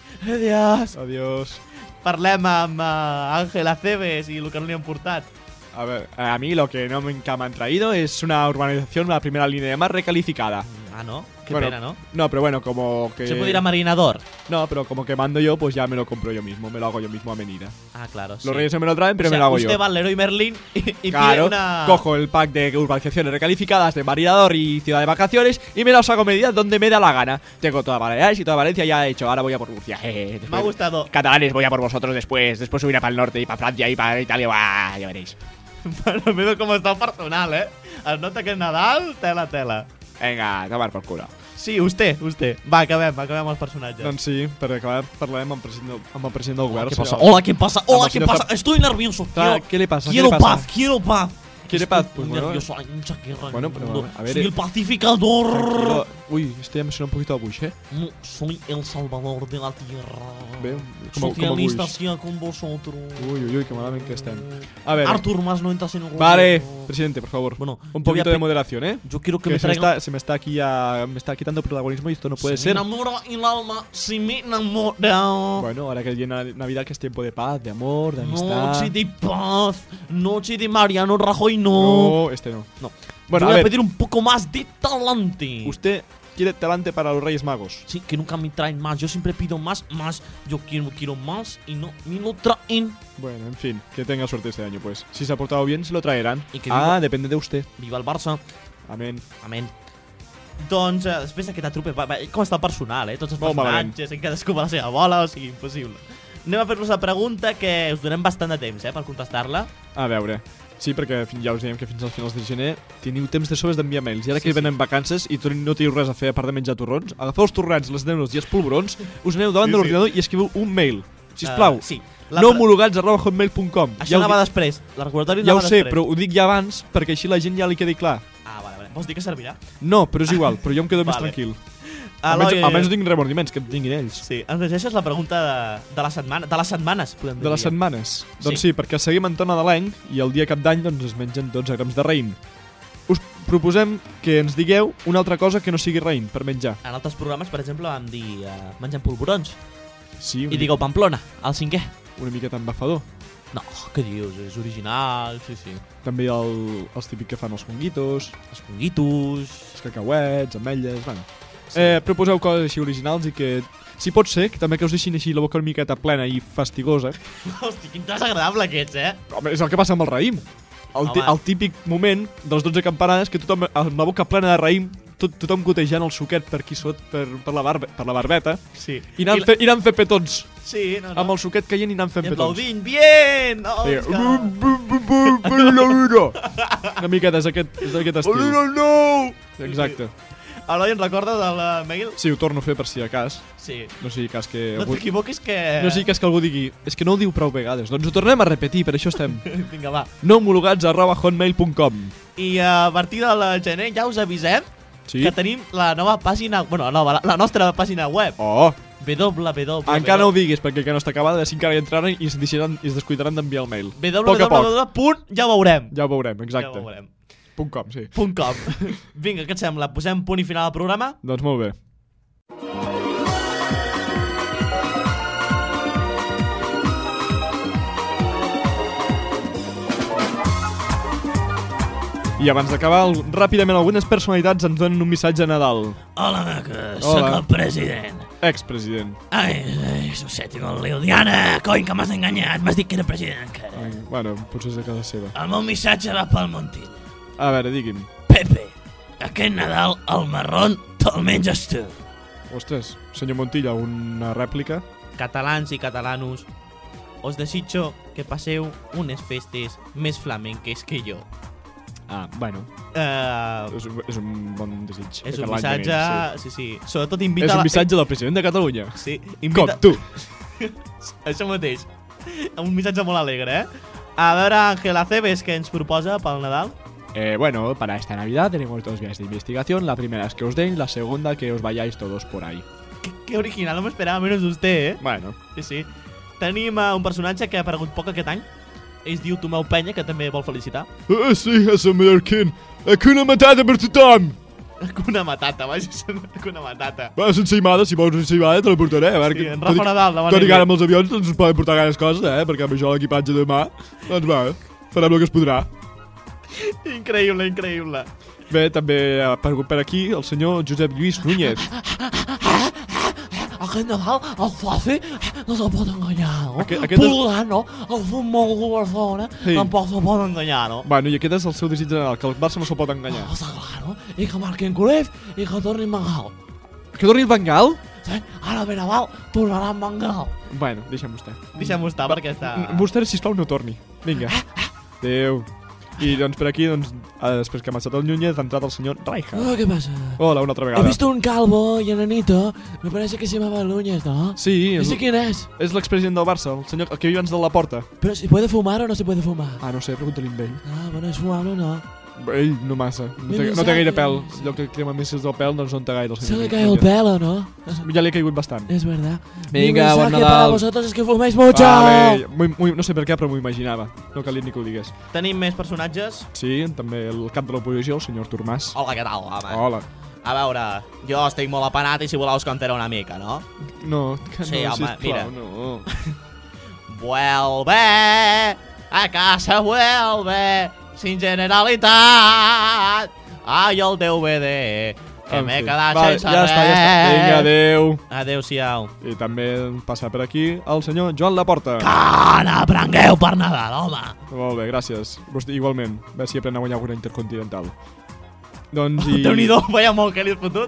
Adiós. Adiós. Parlem amb uh, Àngel Aceves i el que no li han portat. A ver, a mí lo que no me, me han traído es una urbanización, la primera línea de mar recalificada. Ah, ¿no? Qué Bueno, pena, ¿no? No, pero bueno, como que... Se puede ir a Marinador. No, pero como que mando yo, pues ya me lo compro yo mismo, me lo hago yo mismo a medida. Ah, claro, sí. Los reyes me lo traen, pero O sea, me lo hago usted yo. va al Leroy Merlin y, y pide Claro, una... cojo el pack de urbanizaciones recalificadas de Marinador y Ciudad de Vacaciones y me los hago a medida donde me da la gana. Tengo toda Baleares y toda Valencia ya he hecho, ahora voy a por Murcia. jeje, Me ha gustado. Catalanes, voy a por vosotros después, después subiré para el norte y para Francia y para Italia, bah, ya veréis. Bueno, mira com està el personal, eh? Es nota que és Nadal, tela, tela. Venga, a tomar por culo. Sí, usted, usted. Va, acabem, acabem els personatges. Doncs sí, per acabar parlarem amb el president, amb el president del govern. ¿Qué pasa? senyor- Hola, ¿qué pasa? amb Hola, el ¿qué senyor pasa? Zap- Estoy nervioso. Ah, Quiero, ¿qué le pasa? ¿Qué quiero le pasa? paz, quiero paz. ¿Quiere Estoy paz? Pues muy bueno. nervioso. Hay mucha guerra en Bueno, el pero mundo. a ver, Soy eh, el pacificador. Tranquilo. Uy, esto ya me suena un poquito a Bush, ¿eh? No, soy el salvador de la tierra. Bé, com, com a Socialista Bush. sea con vosotros. Uy, uy, uy, qué malament que estem. A ver. Artur Mas no entras en el Vale, gobierno. presidente, por favor. Bueno, un yo voy a poquito de pe- moderación, ¿eh? Yo quiero que, Que me se me, traigan... está, se me está aquí ya. Me está quitando protagonismo y esto no puede se ser. me enamora el alma, si me enamora. Bueno, ahora que viene Navidad, que es tiempo de paz, de amor, de amistad. Noche de paz, noche de Mariano Rajoy, no. No, este no. No. Bueno, Yo a voy a ver, pedir un poco más de talante. usted quiere talante para los Reyes Magos. Sí, que nunca me traen más. Yo siempre pido más, más. Yo quiero, quiero más y no me lo traen. Bueno, en fin, que tenga suerte este año, pues. Si se ha portado bien, se lo traerán. Y que ah, viva- depende de usted. Viva el Barça. Amén. Amén. Doncs, eh, després d'aquest atrupe, va, va, com està el personal, eh? Tots els Molt malament. personatges, en cadascú va a la seva bola, o sigui, impossible. Anem a fer-nos la pregunta, que us donem bastant de temps, eh, per contestar-la. A veure. Sí, perquè fin- ja us diem que fins als finals de gener teniu temps de sobres d'enviar mails. I ara Sí, que sí. venen vacances i tu no teniu res a fer a part de menjar torrons, agafeu els torrons, les neus i els polvorons, us aneu davant Sí, de sí. l'ordinador i escriveu un mail. Sisplau, Uh, sí. La no pre- homologats arroba hotmail punt com. Això Ja ho anava dic- després. El recordatori Ja ho anava sé, després. però ho dic ja abans perquè així la gent ja li quedi clar. Ah, vale, vale. Vols dir que servirà? No, però és igual, però jo em quedo més Vale. tranquil. Eloi, Almenys, almenys no tinc remordiments, que en tinguin ells. Sí, ens llegeixes la pregunta de, de la setmana, de les setmanes, podem dir. De les setmanes. Doncs sí, perquè seguim en to nadalenc i el dia cap d'any doncs, es mengen dotze grams de raïm. Us proposem que ens digueu una altra cosa que no sigui raïm per menjar. En altres programes, per exemple, vam dir uh, mengem polvorons. Sí, una, I digueu Pamplona, el cinquè. una miqueta embafador. No, què dius? És original, sí, sí. També el, els típics que fan els conguitos, Els conguitos... els cacauets, ametlles... Bueno. Sí. Eh, proposeu coses així originals i que, si pot ser, que també que us deixin així la boca una miqueta plena i fastigosa. Hosti, quin desagradable que ets, eh? Home, és el que passa amb el raïm. El, Home. el típic moment de les dotze campanades que tothom, amb la boca plena de raïm, tot, tothom gotejant el suquet per aquí sot, per, per, la, barbe, per la barbeta, Sí. i anant, I la- fe, i anant fent petons. Sí, no, no. Amb el suquet caient i anant fent I petons. aplaudint, bien! Oh, Sí. Òscar. Una miqueta és aquest, és d'aquest estil. no! Exacte. Eloi, ens recordes el uh, mail? Sí, ho torno a fer per si a cas. Sí. No sigui cas que... No algú... t'equivoquis que... No sigui cas que algú digui és que no ho diu prou vegades. Doncs ho tornem a repetir, per això estem. Vinga, va. No homologats arroba hotmail punt com. I a partir del gener ja us avisem Sí? que tenim la nova pàgina... Bueno, la nova, la, la nostra pàgina web. Oh! w w w Encara no ho diguis, perquè que no està acabada, si encara hi entraran i es, deixaran, i es descuidaran d'enviar el mail. Poc a poc. Punt, ja ho veurem. Ja ho veurem, Ja exacte. ho veurem. Punt com, sí. Punt com. Vinga, què et sembla? Posem punt i final al programa? Doncs molt bé. I abans d'acabar, el- ràpidament algunes personalitats ens donen un missatge a Nadal. Hola, maca, Hola. sóc el president. Expresident. Ai, ai, no sé, tinc el lío. Diana, coi, que m'has enganyat. M'has dit que era president encara. Ai, bueno, potser és de casa seva. El meu missatge va pel Montill. A veure, digui'm. Pepe, aquest Nadal el marrón te'l menges tu. Ostres, senyor Montilla, una rèplica? Catalans i catalanos, os desitjo que passeu unes festes més flamenques que jo. Ah, bueno, Uh, és, un- és un bon desig. és Per un l'any vinent, missatge... Sí, sí. Sobretot sí. invita... És a un la- missatge del president de Catalunya. Sí, Com invita... tu. Això mateix. Un missatge molt alegre, eh? A veure, Ángel Aceves, què ens proposa pel Nadal? Eh, bueno, para esta Navidad tenemos dos vías de investigación. La primera es que os den, la segunda que os vayáis todos por ahí. Que, que original, no m'esperava menys d'usted, eh? Bueno, Sí, sí. Tenim uh, un personatge que ha aparegut poc aquest any. Ell es diu Tomeu Penya, que també vol felicitar. eh, sí, és el mallorquín. Hakuna Matata per tothom. Una matata, vaja, una matata. Va, sense imada, si vols sense imada te la portaré. A veure, Sí, que- en tot Rafa i- Nadal, davant tot i ell. que ara amb els avions doncs ens poden portar ganes coses, eh? Perquè amb això l'equipatge de mà, doncs va. farem el que es podrà. Increïble, increïble. Bé, també ha aparegut per aquí el senyor Josep Lluís Núñez. Aquest Nadal el Flaci no se'l pot enganyar, no? Aquest- aquest és- Pulgar, no? El futbol de Barcelona Sí. tampoc se'l pot enganyar, no? Bueno, i aquest és el seu desig general, que el Barça no se'l pot enganyar. Oh, està clar, no? I que marquen Cruyff i que torni Mangal. Que torni el Bengal? Sí? Ara ve Nadal, tornarà en Mangal. Bueno, deixem-ho estar. Deixem-ho estar perquè està... Vostè, sisplau, no torni. Vinga. Adéu. I doncs per aquí, doncs, eh, després que ha marxat el Núñez, ha entrat el senyor Rijkaard. Oh, ¿qué pasa? Hola, una altra He vegada. visto un calvo y enanito. Me parece que se llamaba Núñez, ¿no? Sí, és, ¿Ese quién es? és l'expresident del Barça, el senyor el que viu abans de la porta. Pero si puede fumar o no se puede fumar. Ah, no sé, pregunta-li amb ell. Ah, bueno, es fumable o no. Ell no massa. No té, no té gaire pèl. Allò que crema més és del pèl, doncs no en té gaire. El Se senyor le cae el Núñez. pelo, ¿no? Ja li ha caigut bastant. Es verdad. Venga, Mi bon mensaje Nadal. para vosotros es que fuméis mucho. Vale, muy, muy, no sé per què, però m'ho imaginava. No calia ni que ho digués. Tenim més personatges? Sí, també el cap de l'oposició, el senyor Tormàs. Hola, què tal, home? Hola. A veure, jo estic molt apenat i si voleu us contaré una mica, no? No, que Sí, no, home, sisplau, mira. no. Vuelve, a casa vuelve, sin generalitat. Ai, el D V D, que En m'he fi. quedat Vale, sense ja res. està, ja està. Vinga, adéu. Adéu-siau. I també passa per aquí el senyor Joan Laporta. Que n'aprengueu per Nadal, home. Molt bé, gràcies. Vostè, igualment. A veure si aprèn a guanyar alguna intercontinental. Doncs i... Déu-n'hi-do, veia molt que li has fotut.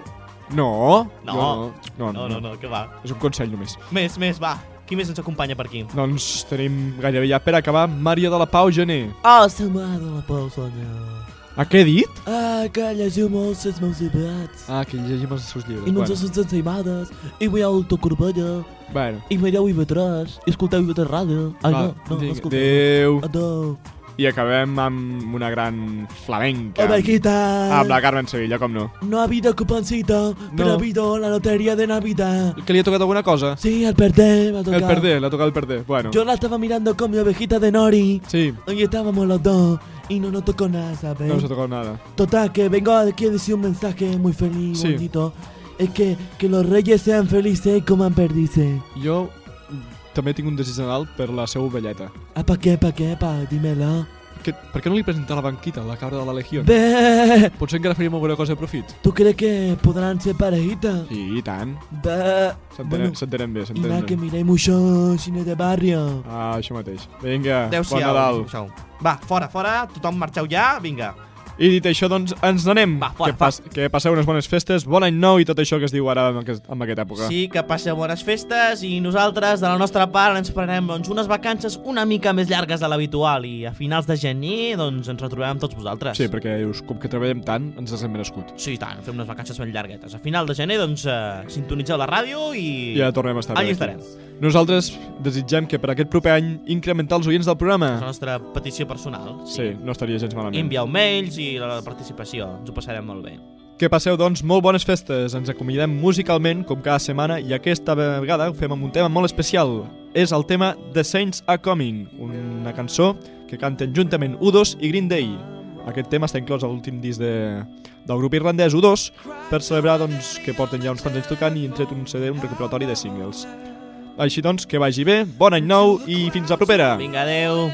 No, No. jo no. No, no, no, que va. És un consell només. Més, més, va. Qui més ens acompanya per aquí? Doncs tenim gairebé ja per acabar Maria de la Pau Gené. Oh, se m'ha de la Pau, senyor. A què he dit? Ah, que llegiu molt els meus llibrets. Ah, que llegim els seus llibres. I no Bueno, ens les ensaïmades. I veieu el doctor Corbella. bueno. I mireu I V tres. I escolteu I V tres ràdio. Ai, Va, no, no, no vinga, escolteu. adéu. Adéu. I acabem amb una gran flamenca. Ovejita. Amb la Carmen Sevilla, com no. No ha habido cuponcito, pero No. ha habido la lotería de Navidad. Que li ha tocat alguna cosa? Sí, el perder me ha tocado. El perder, le ha tocado el perder. Bueno. Yo la estaba mirando con mi ovejita de Nori. Sí, Y estábamos los dos. Y no nos tocó nada, ¿sabes? no nos ha tocado nada. Total, que vengo aquí a decir un mensaje muy feliz, Sí. bonito. Es que, que los reyes sean felices y coman perdices. Jo mm, també tinc un desig general per la seva ovelleta. Ah, ¿pa qué, pa qué, pa? Dímelo. Que, per què no li presenta la banquita, la cabra de la Legió? Bé, Potser encara faríem alguna cosa de profit. ¿tú crees que podrán ser parejitas? Sí, i tant. Bé, S'entenen bueno, s'entenen bé, y nada, s'entenen que bé. miréis mucho cine de barrio. Ah, això mateix. Vinga, bon Adéu-siau. Nadal. Adéu-siau. Va, fora, fora, tothom marxeu ja, vinga. I dit això, doncs, ens n'anem. Va, fora, que, pas, que passeu unes bones festes, bon any nou i tot això que es diu ara en, aquest, en aquesta època. Sí, que passeu bones festes i nosaltres, de la nostra part, ens prenem doncs, unes vacances una mica més llargues de l'habitual i a finals de gener doncs, ens retrobem amb tots vosaltres. Sí, perquè dius, com que treballem tant, ens les hem merescut. Sí, i tant, fem unes vacances ben llarguetes. A final de gener, doncs, eh, sintonitzeu la ràdio i... I ja tornem a estar Allí aquí. estarem. Nosaltres desitgem que per aquest proper any incrementar els oients del És la programa. nostra petició personal. Sí, no estaria gens malament. Envieu mails i la participació. Ens ho passarem molt bé. Que passeu, doncs, molt bones festes. Ens acomiadem musicalment, com cada setmana, i aquesta vegada ho fem amb un tema molt especial. És el tema The Saints Are Coming, una cançó que canten juntament U dos i Green Day. Aquest tema està inclòs a l'últim disc de, del grup irlandès U dos per celebrar doncs, que porten ja uns quants anys tocant i han tret un C D, un recuperatori de singles. Així doncs, que vagi bé, bon any nou i fins la propera! Vinga, adeu!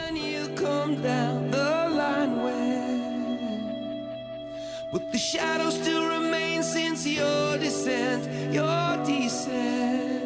But the shadow still remains since your descent, your descent.